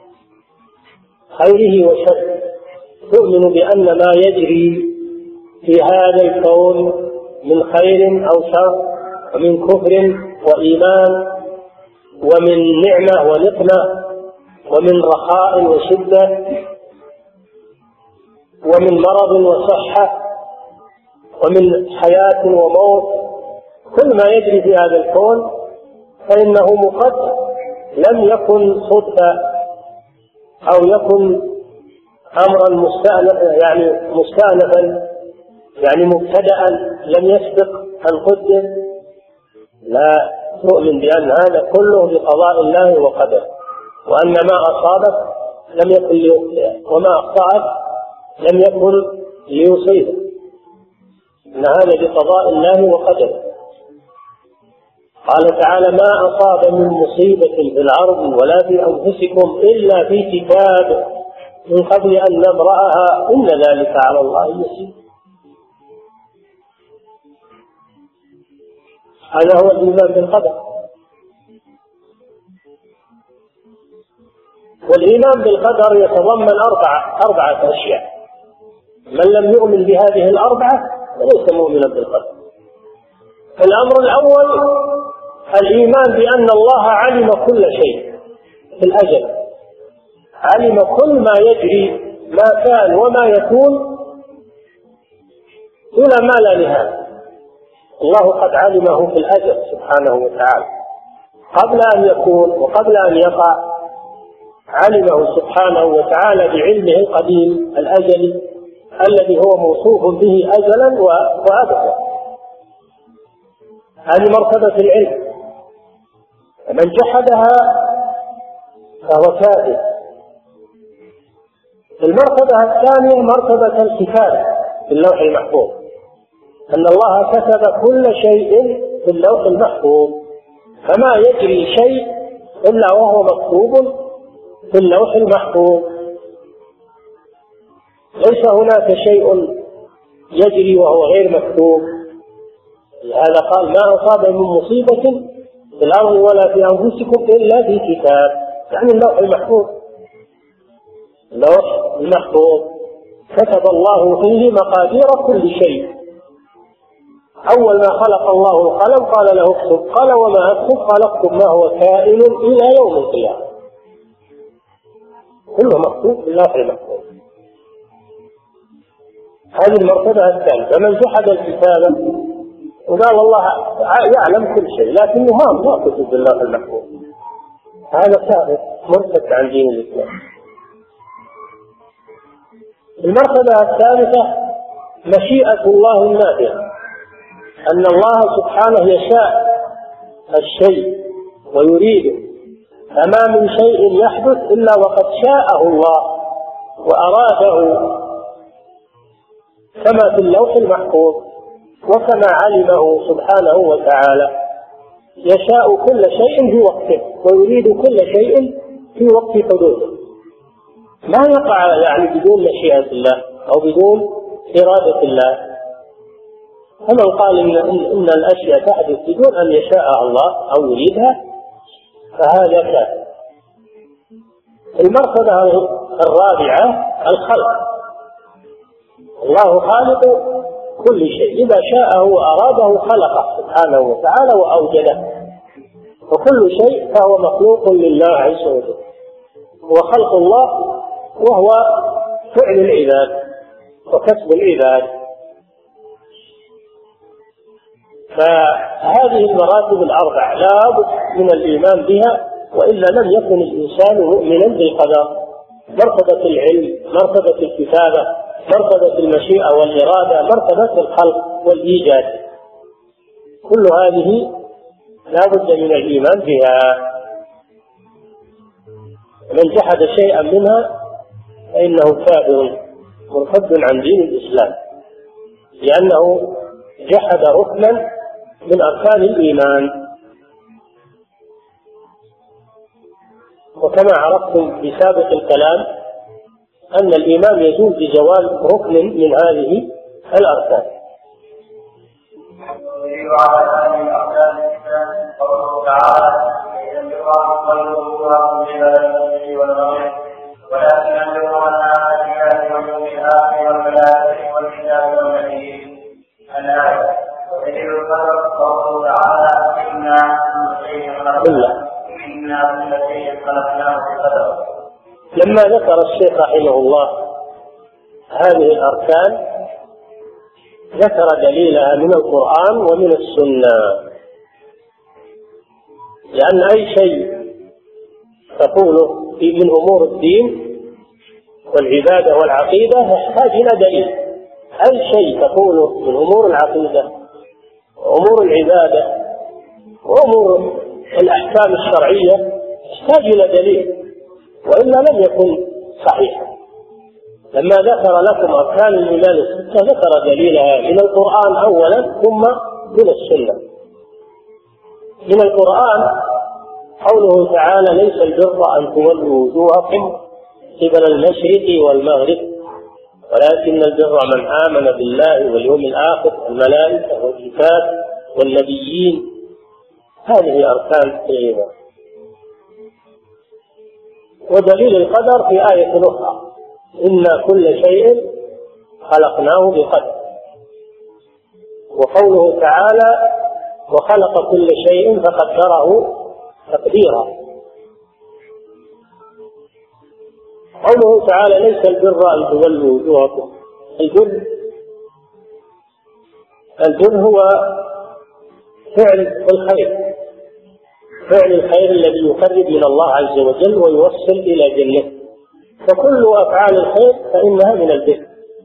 خيره وشره، تؤمن بأن ما يجري في هذا الكون من خير أو شر، ومن كفر وإيمان، ومن نعمة ونقمة، ومن رخاء وشدة، ومن مرض وصحة، ومن حياة وموت، كل ما يجري في هذا الكون فإنه مقدر، لم يكن صدفة أو يكن أمرا مستأنفا يعني مبتدأ لم يسبق أن قدر، لا، تؤمن بأن هذا كله بقضاء الله وقدره، وأن ما أصابك لم يكن ليخطئك وما أخطأك لم يكن ليصيبك، إن هذا بقضاء الله وقدره. قال تعالى: ما أصاب من مصيبة في الأرض ولا في أنفسكم إلا في كتاب من قبل أن نبرأها إن ذلك على الله يسير. هذا هو الإيمان بالقدر. والإيمان بالقدر يتضمن أربعة أشياء، من لم يؤمن بهذه الأربعة فليس مؤمنا بالقدر. الأمر الأول الإيمان بأن الله علم كل شيء في الأزل، علم كل ما يجري، ما كان وما يكون إلى ما لا نهاية. الله قد علمه في الأزل سبحانه وتعالى قبل أن يكون وقبل أن يقع، علمه سبحانه وتعالى بعلمه القديم الأزلي الذي هو موصوف به أزلا وأبدا. هذه مرتبة العلم، من جحدها فهو كافر. المرتبة الثانية مرتبة الكتابة في اللوح المحفوظ، أن الله كتب كل شيء في اللوح المحفوظ، فما يجري شيء إلا وهو مكتوب في اللوح المحفوظ، ليس هناك شيء يجري وهو غير مكتوب. لهذا قال: ما أصاب من مصيبة في الأرض ولا في أنفسكم إلا في كتاب، يعني اللوح المحفوظ. اللوح المحفوظ كتب الله فيه مقادير كل شيء. أول ما خلق الله القلم قال له اكتب، قال وما أكتب؟ قال اكتب ما هو كائن إلى يوم القيامة، كله مكتوب في اللوح المحفوظ. هذه المرتبة الثالثة. فمن جحد الكتابة وقال الله يعلم كل شيء لكنه ما كتب بالله المحفوظ، هذا كافر مرتد عن دين الإسلام. المرتبة الثالثة مشيئة الله النافذة، أن الله سبحانه يشاء الشيء ويريده، فما من شيء يحدث إلا وقد شاءه الله وأراده، كما في اللوح المحفوظ وكما علمه سبحانه وتعالى. يشاء كل شيء في وقته ويريد كل شيء في وقت حدوثه، ما يقع يعني بدون مشيئة الله أو بدون إرادة الله. فمن قال إن الأشياء تحدث بدون أن يشاء الله أو يريدها فهذا كافر. المرتبة الرابعة الخلق. الله خالق كل شيء، إذا شاءه وأراده خلقه سبحانه وتعالى وأوجده، وكل شيء فهو مخلوق لله عز وجل. وخلق الله وهو فعل العباد وكسب العباد. فهذه المراتب الأربع لا بد من الإيمان بها، وإلا لم يكن الإنسان مؤمنا بالقدر. مرتبة العلم، مرتبة الكتابة، مرتبة المشيئة والإرادة، مرتبة الخلق والإيجاد، كل هذه لا بد من الإيمان بها. من جحد شيئا منها فإنه كافر مرتد عن دين الإسلام، لأنه جحد ركنا من أركان الإيمان. وكما عرفتم في سابق الكلام أن الإيمان يزول بزوال ركن من هذه الأركان. قوله تعالى: ولكن البر من آمن بالله واليوم الآخر والملائكة والكتاب والنبيين. الآية. ودليل القدر قوله تعالى: إنا كل شيء خلقناه بقدر. لما ذكر الشيخ رحمه الله هذه الأركان ذكر دليلها من القرآن ومن السنة، لأن أي شيء تقوله من أمور الدين والعبادة والعقيدة يحتاج إلى دليل. أي شيء تقوله من أمور العقيدة وأمور العبادة وأمور الأحكام الشرعية يحتاج إلى دليل، وإلا لم يكن صحيحا. لما ذكر لكم أركان الإيمان الستة ذكر دليلها من القرآن أولا ثم من السنة. من القرآن قوله تعالى: ليس البر أن تولوا وجوهكم قبل المشرق والمغرب ولكن البر من آمن بالله واليوم الآخر والملائكة والكتاب والنبيين. هذه أركان الإيمان. ودليل القدر في آية أخرى: إنا كل شيء خلقناه بقدر. وقوله تعالى: وخلق كل شيء فقدره تقديرا. قوله تعالى: ليس البر أن تولوا وجوهكم. البر هو فعل الخير، فعل الخير الذي يقرب من الله عز وجل ويوصل إلى جنته. فكل أفعال الخير فإنها من البر.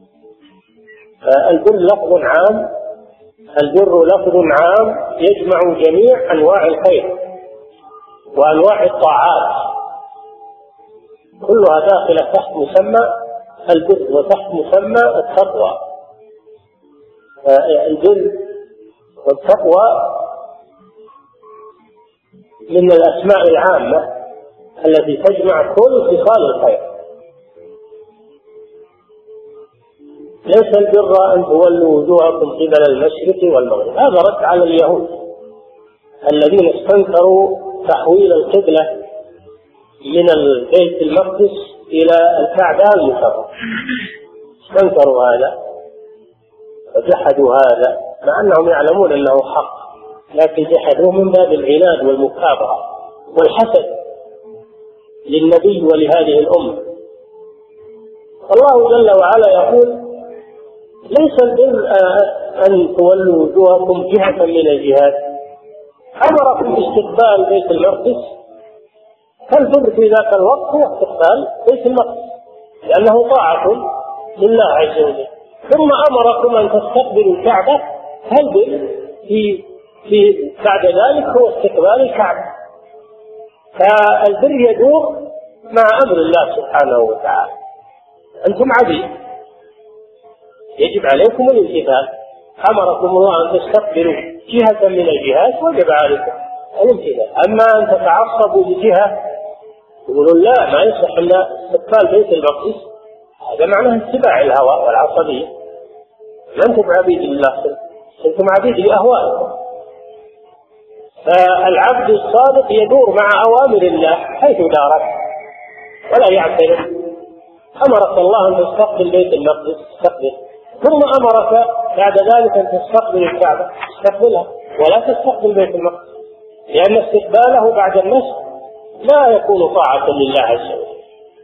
البر لفظ عام، البر لفظ عام يجمع جميع أنواع الخير وأنواع الطاعات، كلها داخلة تحت مسمى البر وتحت مسمى التقوى. البر والتقوى من الأسماء العامة التي تجمع كل خصال الخير. ليس البر أن تولوا وجوهكم قبل المشرق والمغرب، هذا رد على اليهود الذين استنكروا تحويل القبلة من البيت المقدس إلى الكعبة المشرفة، استنكروا هذا وجحدوا هذا مع أنهم يعلمون أنه حق، لكن جحدوه من باب العناد والمكابرة والحسد للنبي ولهذه الأمة. الله جل وعلا يقول: ليس البر أن تولوا وجوهكم جهة من الجهات، أمركم باستقبال بيت المقدس، فالبر في ذاك الوقت هو استقبال بيت المقدس لأنه طاعة لله عز وجل، ثم أمركم أن تستقبلوا الكعبة، فالبر في بعد ذلك هو استقبال الكعبة. فالبر يدور مع أمر الله سبحانه وتعالى. أنتم عبيد يجب عليكم الامتثال، أمركم الله أن تستقبلوا جهة من الجهات وجب عليكم الامتثال. أما أن تتعصبوا بجهة يقولون لا ما يصح إلا استقبال بيت المقدس، هذا معناه اتباع الهوى والعصبية. ما أنتم عبيد لله، أنتم عبيد لأهوائكم. فالعبد الصادق يدور مع أوامر الله حيث دارت ولا يعترف. أمرك الله أن تستقبل بيت المقدس، استقبل، ثم أمرك بعد ذلك أن تستقبل الكعبة، استقبلها ولا تستقبل بيت المقدس، لأن استقباله بعد النسخ لا يكون طاعة لله عز وجل.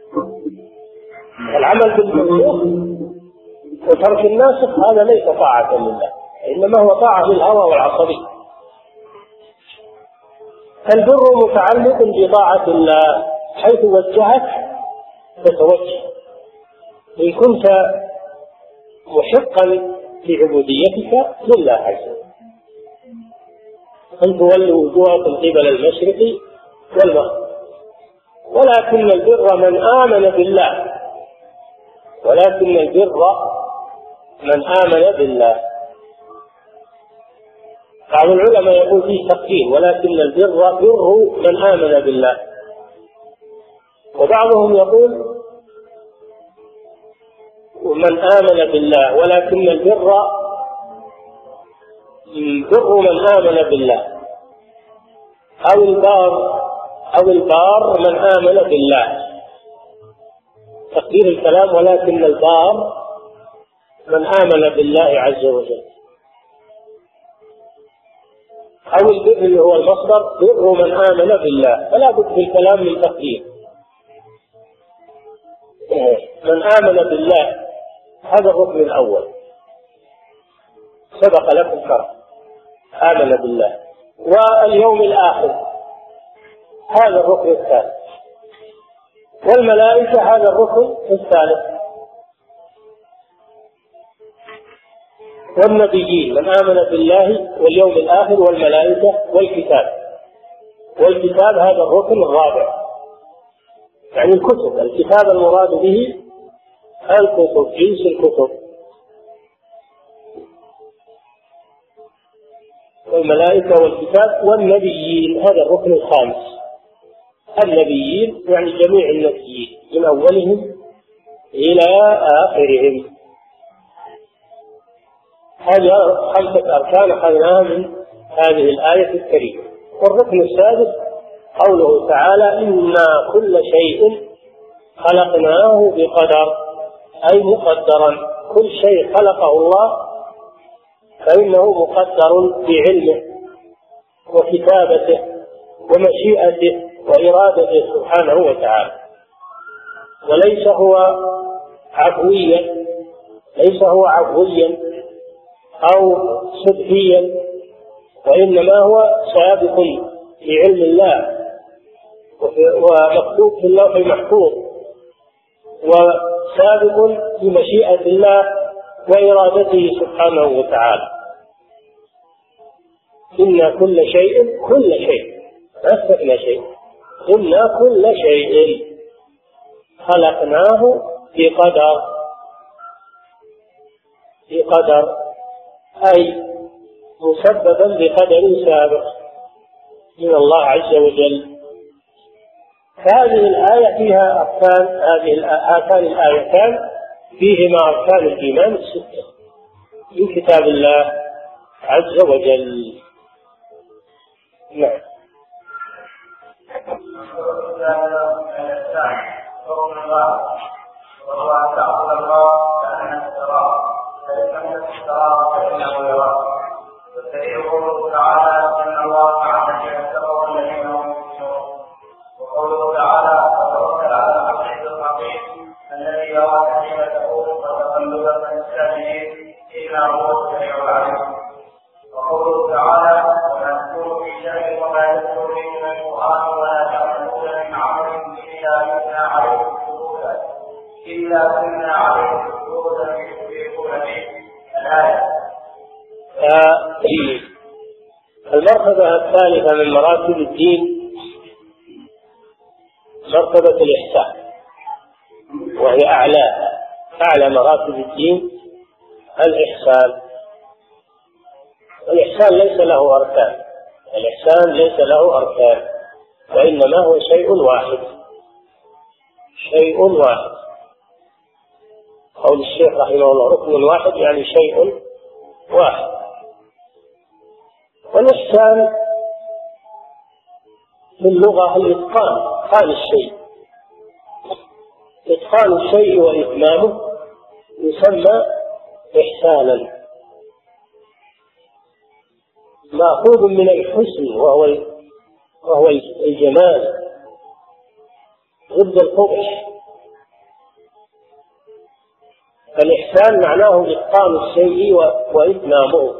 العمل بالمنسوخ وترك الناسخ هذا ليس طاعة لله، إنما هو طاعة للهوى والعصبية. البر متعلق بطاعة الله، حيث وجهك تتوجه. إن كنت محقا في عبوديتك لله عز وجل أن تولوا وجوهكم قبل المشرق والمغرب، ولكن البر من آمن بالله، ولكن البر من آمن بالله. بعض العلماء يقول فيه تقدير، ولكن البر بر من آمن بالله، وبعضهم يقول من آمن بالله، ولكن البر بر من آمن بالله، أو البار من آمن بالله. تقدير الكلام ولكن البار من آمن بالله عز وجل، أو البر اللي هو المصدر بر من آمن بالله، فلا بد في الكلام من تقدير. من آمن بالله هذا الركن الأول سبق لكم شرح، آمن بالله. واليوم الآخر هذا الركن الثالث، والملائكة هذا الركن الثالث، والنبيين من آمن بالله واليوم الآخر والملائكة والكتاب هذا الركن الرابع، يعني الكتب. الكتاب المراد به الكتب، جنس الكتب. والملائكة والكتاب والنبيين هذا الركن الخامس. النبيين يعني جميع النبيين من أولهم إلى آخرهم. هذه 5 أركان أخذناها من هذه الآية الكريمة. والركن السادس قوله تعالى: إنا كل شيء خلقناه بقدر، أي مقدرا. كل شيء خلقه الله فإنه مقدر بعلمه وكتابته ومشيئته وإرادته سبحانه وتعالى، وليس هو عفويا أو سبحيا، وإنما هو سابق في علم الله ومكتوب في اللوح المحفوظ، وسابق في مشيئة الله وإرادته سبحانه وتعالى. إن كل شيء لا استثنى شيء، إن كل شيء خلقناه بقدر، أي مسببا بقدر سابق من الله عز وجل. هذه الآية فيها أركان، هاتان الآيتان فيهما أركان الإيمان 6 من كتاب الله عز وجل. نعم. وهو أن تعبد الله كأنك تراه فإن لم تكن تراه فإنه يراك. والدليل قوله تعالى إن الله مع الذين اتقوا والذين هم محسنون. وقوله تعالى وتوكل على العزيز الرحيم الذي يراك حين تقوم وتقلبك في الساجدين إنه هو السميع العليم. وقوله تعالى وما تكون في شأن وما يذكر به من القرآن ولا تعملون من عمل إلا كنا عليكم شهودا يشركون به. الآية. المرتبة الثالثة من مراتب الدين مرتبة الإحسان، وهي أعلى مراتب الدين الإحسان. الإحسان ليس له أركان، الإحسان ليس له أركان، وإنما هو شيء واحد. قول الشيخ رحمه الله ركن واحد يعني شيء واحد. والإحسان في اللغة الإتقان، إتقان الشيء وإتمامه يسمى إحسانا، مأخوذ من الحسن وهو الجمال ضد القبح. فالإحسان معناه إتقان الشيء وإتمامه،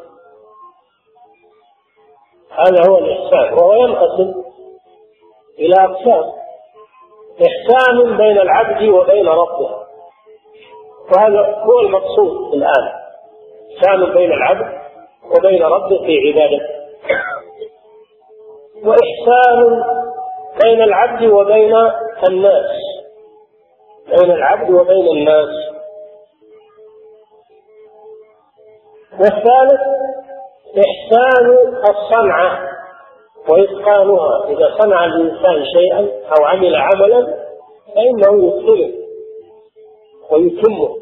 هذا هو الإحسان. وهو ينقسم إلى أقسام: إحسان بين العبد وبين ربه، وهذا هو المقصود الآن، إحسان بين العبد وبين ربه في عبادته. وإحسان بين العبد وبين الناس، والثالث إحسان الصنعة وإتقانها. إذا صنع الإنسان شيئا أو عمل عملا فإنه يتقنه ويتمه.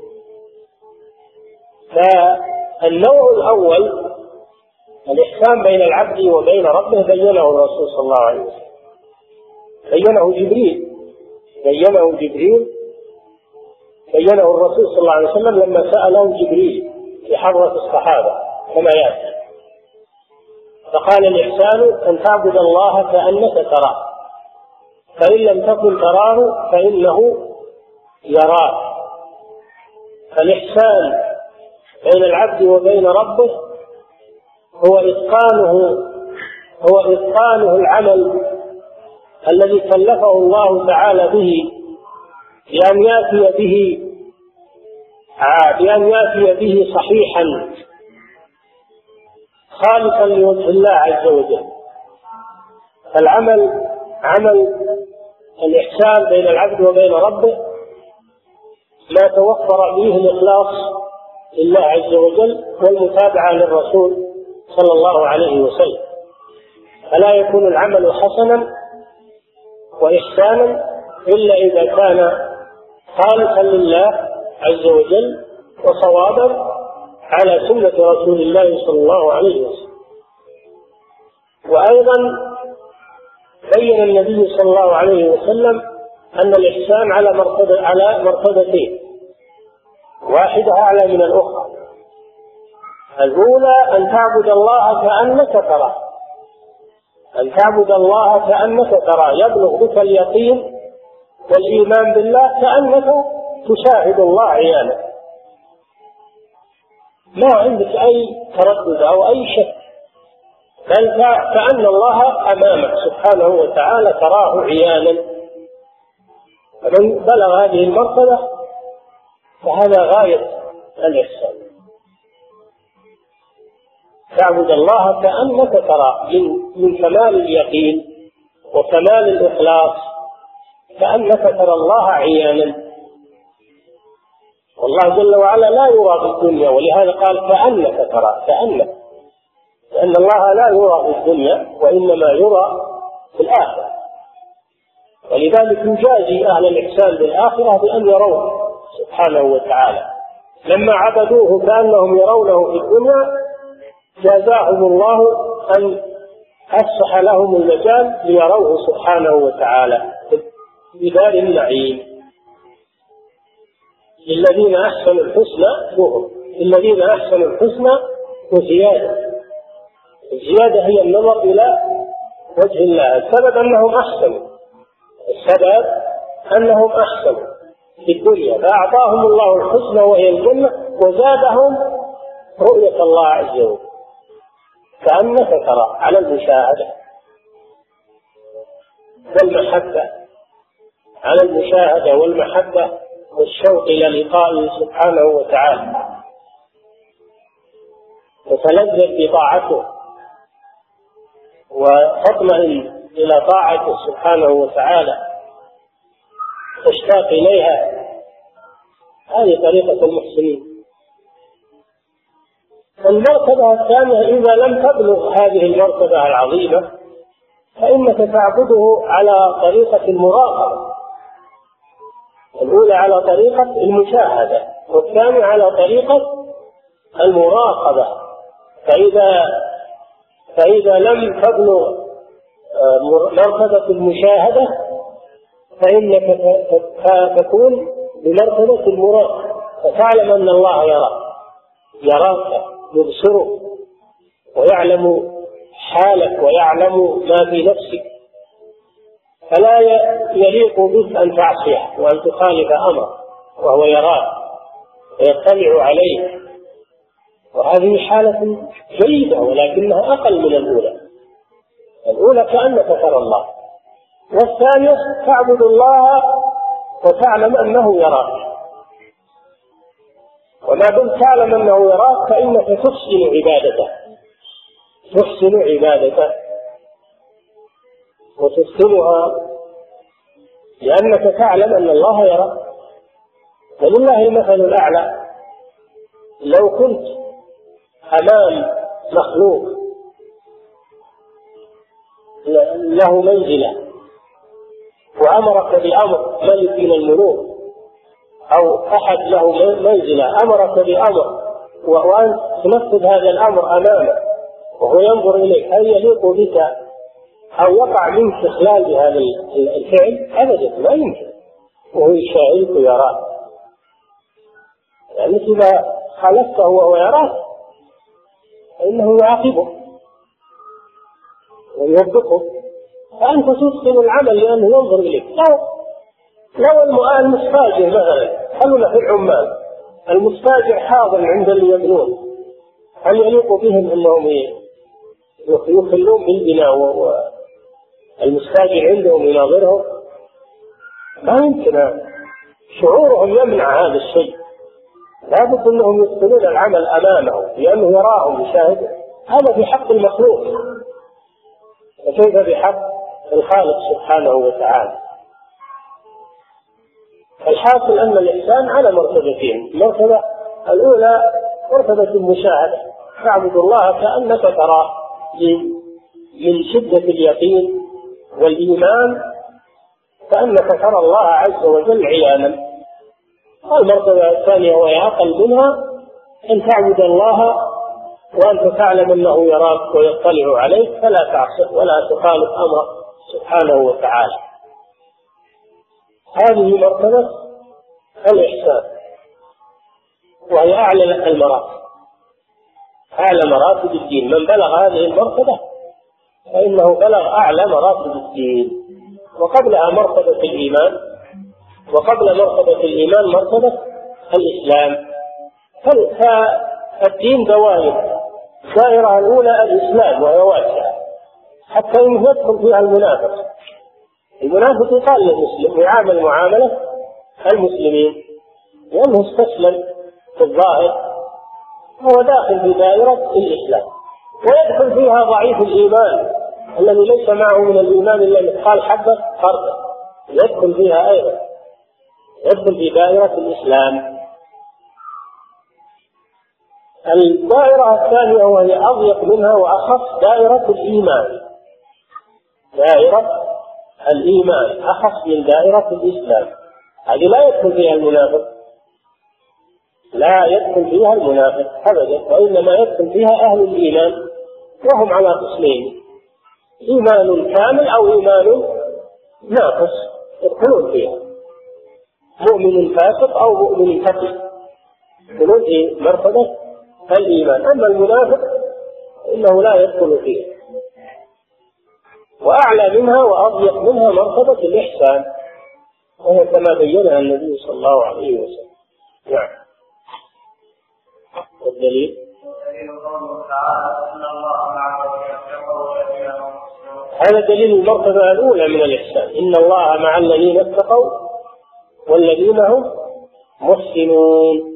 فالنوع الأول الإحسان بين العبد وبين ربه بينه الرسول صلى الله عليه وسلم، بينه الرسول صلى الله عليه وسلم لما سأله جبريل في حضرة الصحابة كما يأتي، فقال الإحسان أن تعبد الله كأنك تراه، فإن لم تكن تراه فإنه يراك. فالإحسان بين العبد وبين ربه هو إتقانه العمل الذي كلفه الله تعالى به، بأن يأتي به صحيحا خالصا لوجه الله عز وجل. فالعمل عمل الإحسان بين العبد وبين ربه ما توفر فيه الإخلاص لله عز وجل والمتابعة للرسول صلى الله عليه وسلم، فلا يكون العمل حسنا وإحسانا إلا إذا كان خالصا لله عز وجل وصوابا على سنة رسول الله صلى الله عليه وسلم. وأيضا بين النبي صلى الله عليه وسلم أن الإحسان على مرتبتين، واحدة أعلى من الأخرى. الأولى أن تعبد الله كأنك تراه، يبلغ بك اليقين والإيمان بالله كأنك تشاهد الله عيانا، ما عندك أي تردد أو أي شك، بل كأن الله أمامك سبحانه وتعالى تراه عيانا. فمن بلغ هذه المرتبة فهذا غاية الإحسان، تعبد الله كأنك تراه، من كمال اليقين وكمال الإخلاص، كأنك ترى الله عيانا. والله جل وعلا لا يرى في الدنيا، ولهذا قال كأنك ترى، لأن الله لا يرى في الدنيا وإنما يرى في الآخرة، ولذلك يجازي أهل الإحسان بالآخرة بأن يروه سبحانه وتعالى. لما عبدوه كأنهم يرونه في الدنيا جازاهم الله أن أفسح لهم المجال ليروه سبحانه وتعالى في دار النعيم. للذين أحسنوا الحسنى الذين أحسنوا الحسنى وزيادة. الزيادة هي النظر إلى وجه الله. السبب أنهم أحسنوا في الدنيا فأعطاهم الله الحسنى وهي الجنة، وزادهم رؤية الله عز وجل كأنك ترى على المشاهدة والمحبة والشوق إلى لقائه سبحانه وتعالى، وتلذذ بطاعته وتطمئن إلى طاعته سبحانه وتعالى، تشتاق إليها. هذه طريقة المحسنين. المرتبة الثانية إذا لم تبلغ هذه المرتبة العظيمة فإنك تعبده على طريقة المراقبة. الأولى على طريقة المشاهدة، والثانية على طريقة المراقبة. فإذا لم تبلغ مرتبة المشاهدة فإنك تكون بمرتبة المراقبة، فتعلم أن الله يراك يبصرك ويعلم حالك ويعلم ما في نفسك، فلا يليق بك أن تعصيه وأن تخالف أمره وهو يراك ويطلع عليه. وهذه حالة جيدة ولكنها أقل من الأولى كأنك ترى الله، والثانية تعبد الله وتعلم أنه يراك، وما دمت تعلم أنه يراك فإنك تحسن عبادته وتحسنها لأنك تعلم أن الله يراك. ولله المثل الأعلى. لو كنت أمام مخلوق له منزلة وأمرك بأمر ملك من الملوك أو أحد له منزلة أمرك بأمر وأنت تنفذ هذا الأمر أمامه وهو ينظر إليك، هل يليق بك أو يقع منك إخلال بهذا الفعل؟ أبدا، ما يمكن، وهو يشاهدك ويراك. يعني إذا خالفته وهو يراك فإنه يعاقبه ويوبخه، فأنت تتقن العمل لأنه ينظر إليك. لو المستاجر مثلا، خلونا في العمال، المستاجر حاضر عند اللي يبنون، هل يليق بهم أنهم يخلون بالبناء والمستاجر عندهم يناظرهم؟ ما يمكن، شعورهم يمنع هذا الشيء. لابد أنهم يتقنون العمل أمامه لأنه يراهم يشاهد. هذا في حق المخلوق، وكيف بحق الخالق سبحانه وتعالى؟ الحاصل أن الإحسان على مرتبتين. المرتبة الأولى مرتبة المشاهدة، تعبد الله كأنك تراه من شدة اليقين والإيمان، كأنك ترى الله عز وجل عيانا. المرتبة الثانية وهي أقل منها أن تعبد الله وأنت تعلم أنه يراك ويطلع عليك فلا تعصه ولا تخالف أمره سبحانه وتعالى. هذه مرتبة الإحسان وهي أعلى المراتب، أعلى مراتب الدين. من بلغ هذه المرتبة فإنه بلغ أعلى مراتب الدين. وقبلها مرتبة الإيمان، وقبل مرتبة الإيمان مرتبة الإسلام. فالدين دوائر. الدائرة الأولى الإسلام وهي واسعة حتى يدخل فيها المنافق. المنافق يقال للمسلم ويعامل معاملة المسلمين لأنه استسلم في الظاهر، هو داخل في دائرة الإسلام. ويدخل فيها ضعيف الإيمان الذي ليس معه من الإيمان إلا مثقال حبة خردل، يدخل فيها أيضا، يدخل في دائرة الإسلام. الدائرة الثانية وهي أضيق منها وأخص دائرة الإيمان. دائرة الإيمان أخص من دائرة الإسلام. هذه لا يدخل فيها المنافق، لا يدخل فيها المنافق أبدا، وإنما يدخل فيها أهل الإيمان، وهم على قسمين: إيمان كامل أو إيمان ناقص يدخلون فيها، مؤمن فاسق أو مؤمن تقي يدخلون في مرتبة الإيمان. أما المنافق إنه لا يدخل فيها، وأعلى منها وأضيق منها مرتبة الإحسان، وهي كما بينها النبي صلى الله عليه وسلم. نعم. والدليل هذا دليل المرتبة الأولى من الإحسان، إن الله مع الذين اتقوا والذين هم محسنون،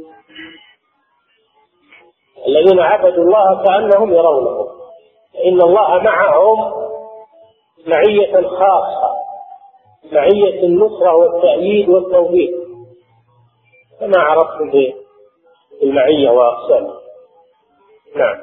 الذين عبدوا الله كأنهم يرونه، إن الله معهم معية خاصة، معية النصرة والتأييد والتوفيق، كما عرفتم بالمعية وأقسامها. نعم.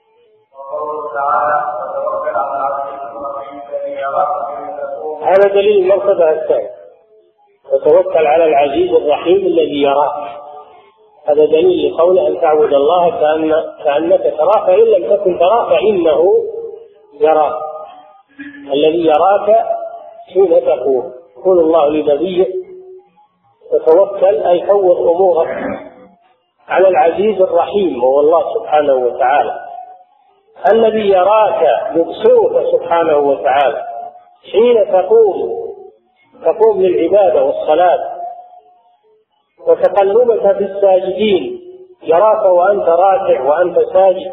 هذا دليل المرتبة الثانية، وتوكل على العزيز الرحيم الذي يراك. هذا دليل لقوله أن تعبد الله كأنك تراه، فإن لم تكن تراه فإنه يراك، الذي يراك حين تقوم. يقول الله لنبيه وتوكل أي فوض أمورك على العزيز الرحيم، وهو الله سبحانه وتعالى الذي يراك يبصرك سبحانه وتعالى حين تقوم للعبادة والصلاة، وتقلبك في الساجدين يراك وأنت راكع وأنت ساجد،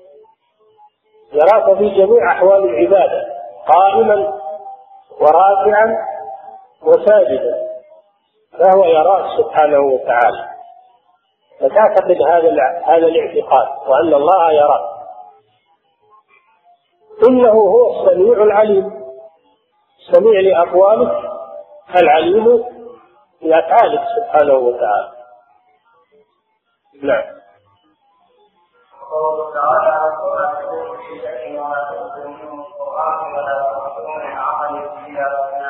يراك في جميع أحوال العبادة قائما وراكعا وساجدا، فهو يراك سبحانه وتعالى. فتعتقد هذا الاعتقاد، وأن الله يراك. إنه هو السميع العليم، السميع لأقوالك، العليم بأفعالك سبحانه وتعالى. نعم. قوله تعالى: ولا تكون في شيء ولا تكون من القرآن ولا تكون من عمل إلا بما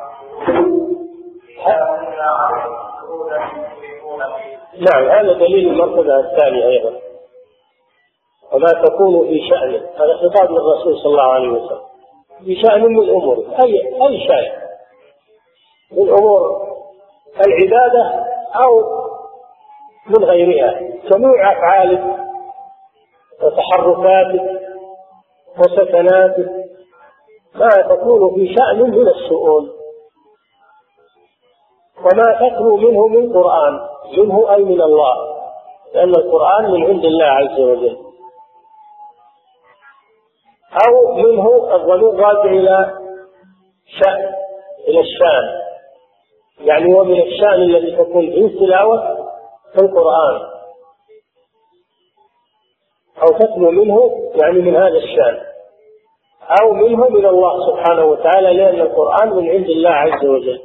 عليه شهودا يشركون به. نعم، هذا دليل المرتبة الثانية أيضا. وما تكون في شأن، هذا خطاب للرسول صلى الله عليه وسلم، في شأن من أمور أي شيء من أمور العبادة أو من غيرها، جميع أفعالك وتحركاتك وسكناتك، ما تكون في شأن من الشؤون. وما تتلو منه من قرآن، منه أي من الله، لأن القرآن من عند الله عز وجل، أو منه الضمير راجع إلى شأن، إلى الشأن، يعني ومن الشأن الذي تكون فيه تلاوة القرآن، أو تتلو منه يعني من هذا الشأن، أو منه من الله سبحانه وتعالى، لأن القرآن من عند الله عز وجل.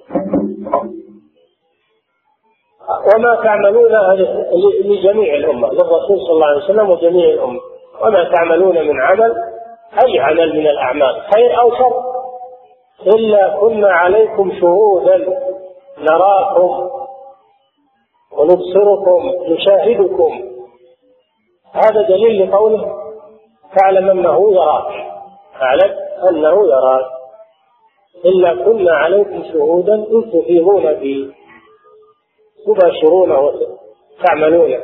وما تعملون لجميع الأمة، للرسول صلى الله عليه وسلم وجميع الأمة، وما تعملون من عمل، أي عمل من الأعمال خير أو شر، إلا كنا عليكم شهودا نراكم ونبصركم نشاهدكم. هذا دليل لقوله تعلم أنه يراك، تعلم أنه يراك، إلا كنا عليكم شهودا إذ تفيضون فيه، تباشرون وتعملون.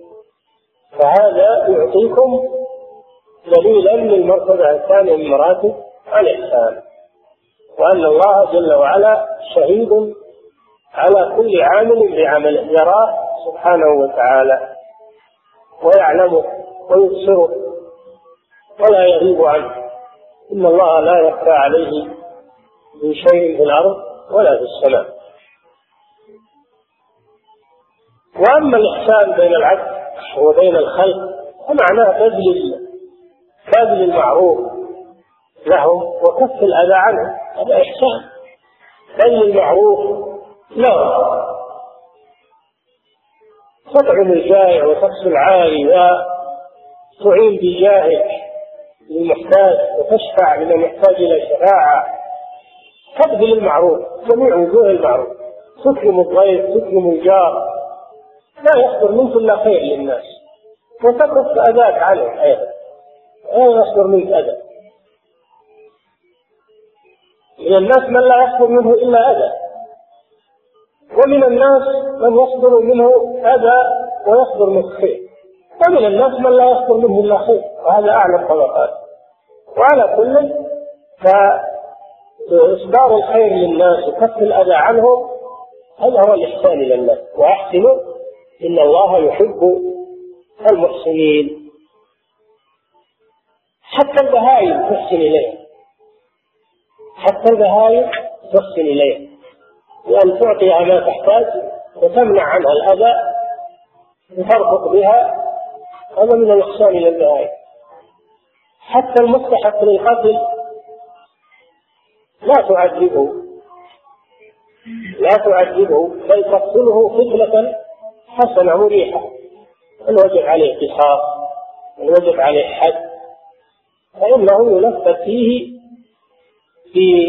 فهذا يعطيكم دليلا للمرتبة الثانية من مراتب الإحسان، وأن الله جل وعلا شهيد على كل عامل بعمله، يراه سبحانه وتعالى ويعلمه ويبصره ولا يغيب عنه. إن الله لا يخفى عليه من شيء في الأرض ولا في السماء. وأما الإحسان بين العبد وبين الخلق فمعناه بذل المعروف لهم وكف الأذى عنهم، هذا إحسان. بذل المعروف لهم، تطعم الجائع وتكسو العاري وتعين بجاهك للمحتاج وتشفع لمن يحتاج إلى شفاعة، تبذل المعروف، جميع وجوه المعروف، تكرم الضيف، تكرم الجار، لا يصدر منك إلا خير للناس، وتكف أذاك عنهم أيضا، لا يصدر منك أذى. من الناس من لا يصدر منه إلا أذى، ومن الناس من يصدر منه أذى ويصدر منه خير، ومن الناس من لا يصدر منه إلا خير، وهذا أعلى الطبقات. وعلى كل فإصدار الخير للناس وكف الأذى عنهم هذا هو الإحسان إلى الناس. وأحسنوا إن الله يحب المحسنين. حتى البهائم تحسن إليه، حتى البهائم تحسن إليه، وأن تعطيها ما تحتاج وتمنع عنها الأذى وترفق بها، هذا من الإحسان إلى البهائم. حتى المستحق للقتل لا تعذبه بل تقتله قتلة حسنة مريحة، الوجب عليه قصاص، الوجب عليه حد، فإنه يلفت فيه في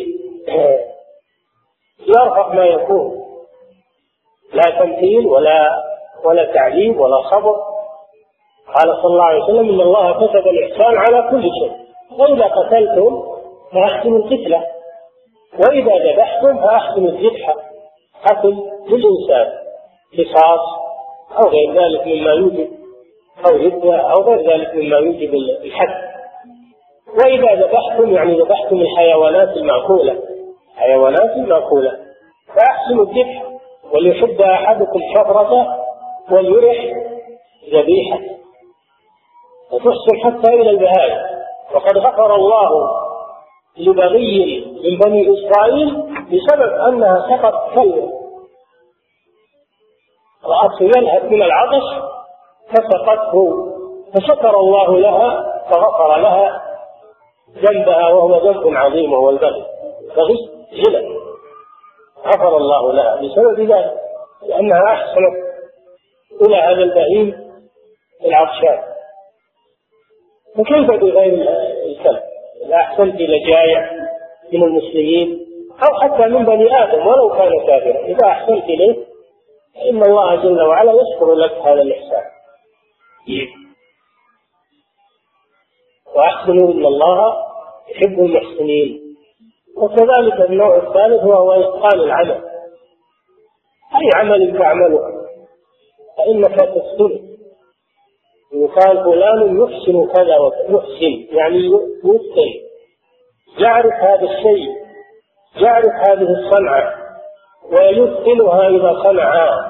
يرفق ما يكون، لا تمثيل ولا تعذيب ولا صبر. قال صلى الله عليه وسلم إن الله كتب الإحسان على كل شيء، وإذا قتلتم فأحسنوا القتلة، وإذا ذبحتم فأحسنوا الذبحة، قتل للإنسان قصاص أو غير ذلك مما يوجب أو هدة أو غير ذلك مما يوجب الحد. وإذا ذبحتم يعني ذبحتم الحيوانات المأكولة فأحسنوا الذبح، وليحد أحدكم شفرة وليرح ذبيحة، وتحسن حتى إلى البهائم. وقد غفر الله لبغي من بني إسرائيل بسبب أنها سقط كلب، رأته يلهث من العطش فسقته، فشكر الله لها فغفر لها ذنبها، وهو ذنب عظيم وهو البغي زنا، غفر الله لها بسبب ذلك، لأنها أحسنت إلى هذا البهيم العطشان. فكيف بغير الكلب؟ إذا أحسنت إلى جائع من المسلمين أو حتى من بني آدم ولو كان كافرا، إذا أحسنت إليه فإن الله جل وعلا يشكر لك هذا الإحسان. وأحسنوا إن الله يحب المحسنين. وكذلك النوع الثالث وهو إتقان العمل، أي عمل تعمله فإنك تتقنه. يقال فلان يحسن كذا ويحسن يعني يتقن، يعرف هذا الشيء، يعرف هذه الصنعة ويتقنها إذا صنعها.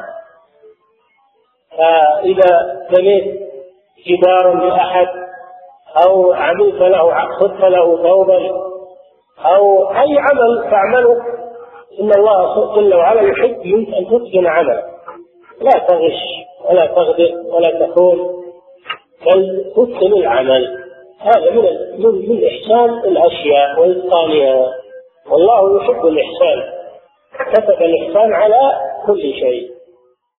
فإذا بنيت جدارا لأحد أو عملت له خذت له ثوبا أو أي عمل تعمله، إن الله جل وعلا يحب منك أن تتقن عملك، لا تغش ولا تغدر ولا تخون، بل تتقن العمل. هذا من إحسان الأشياء وإتقانها، والله يحب الإحسان، كتب الإحسان على كل شيء.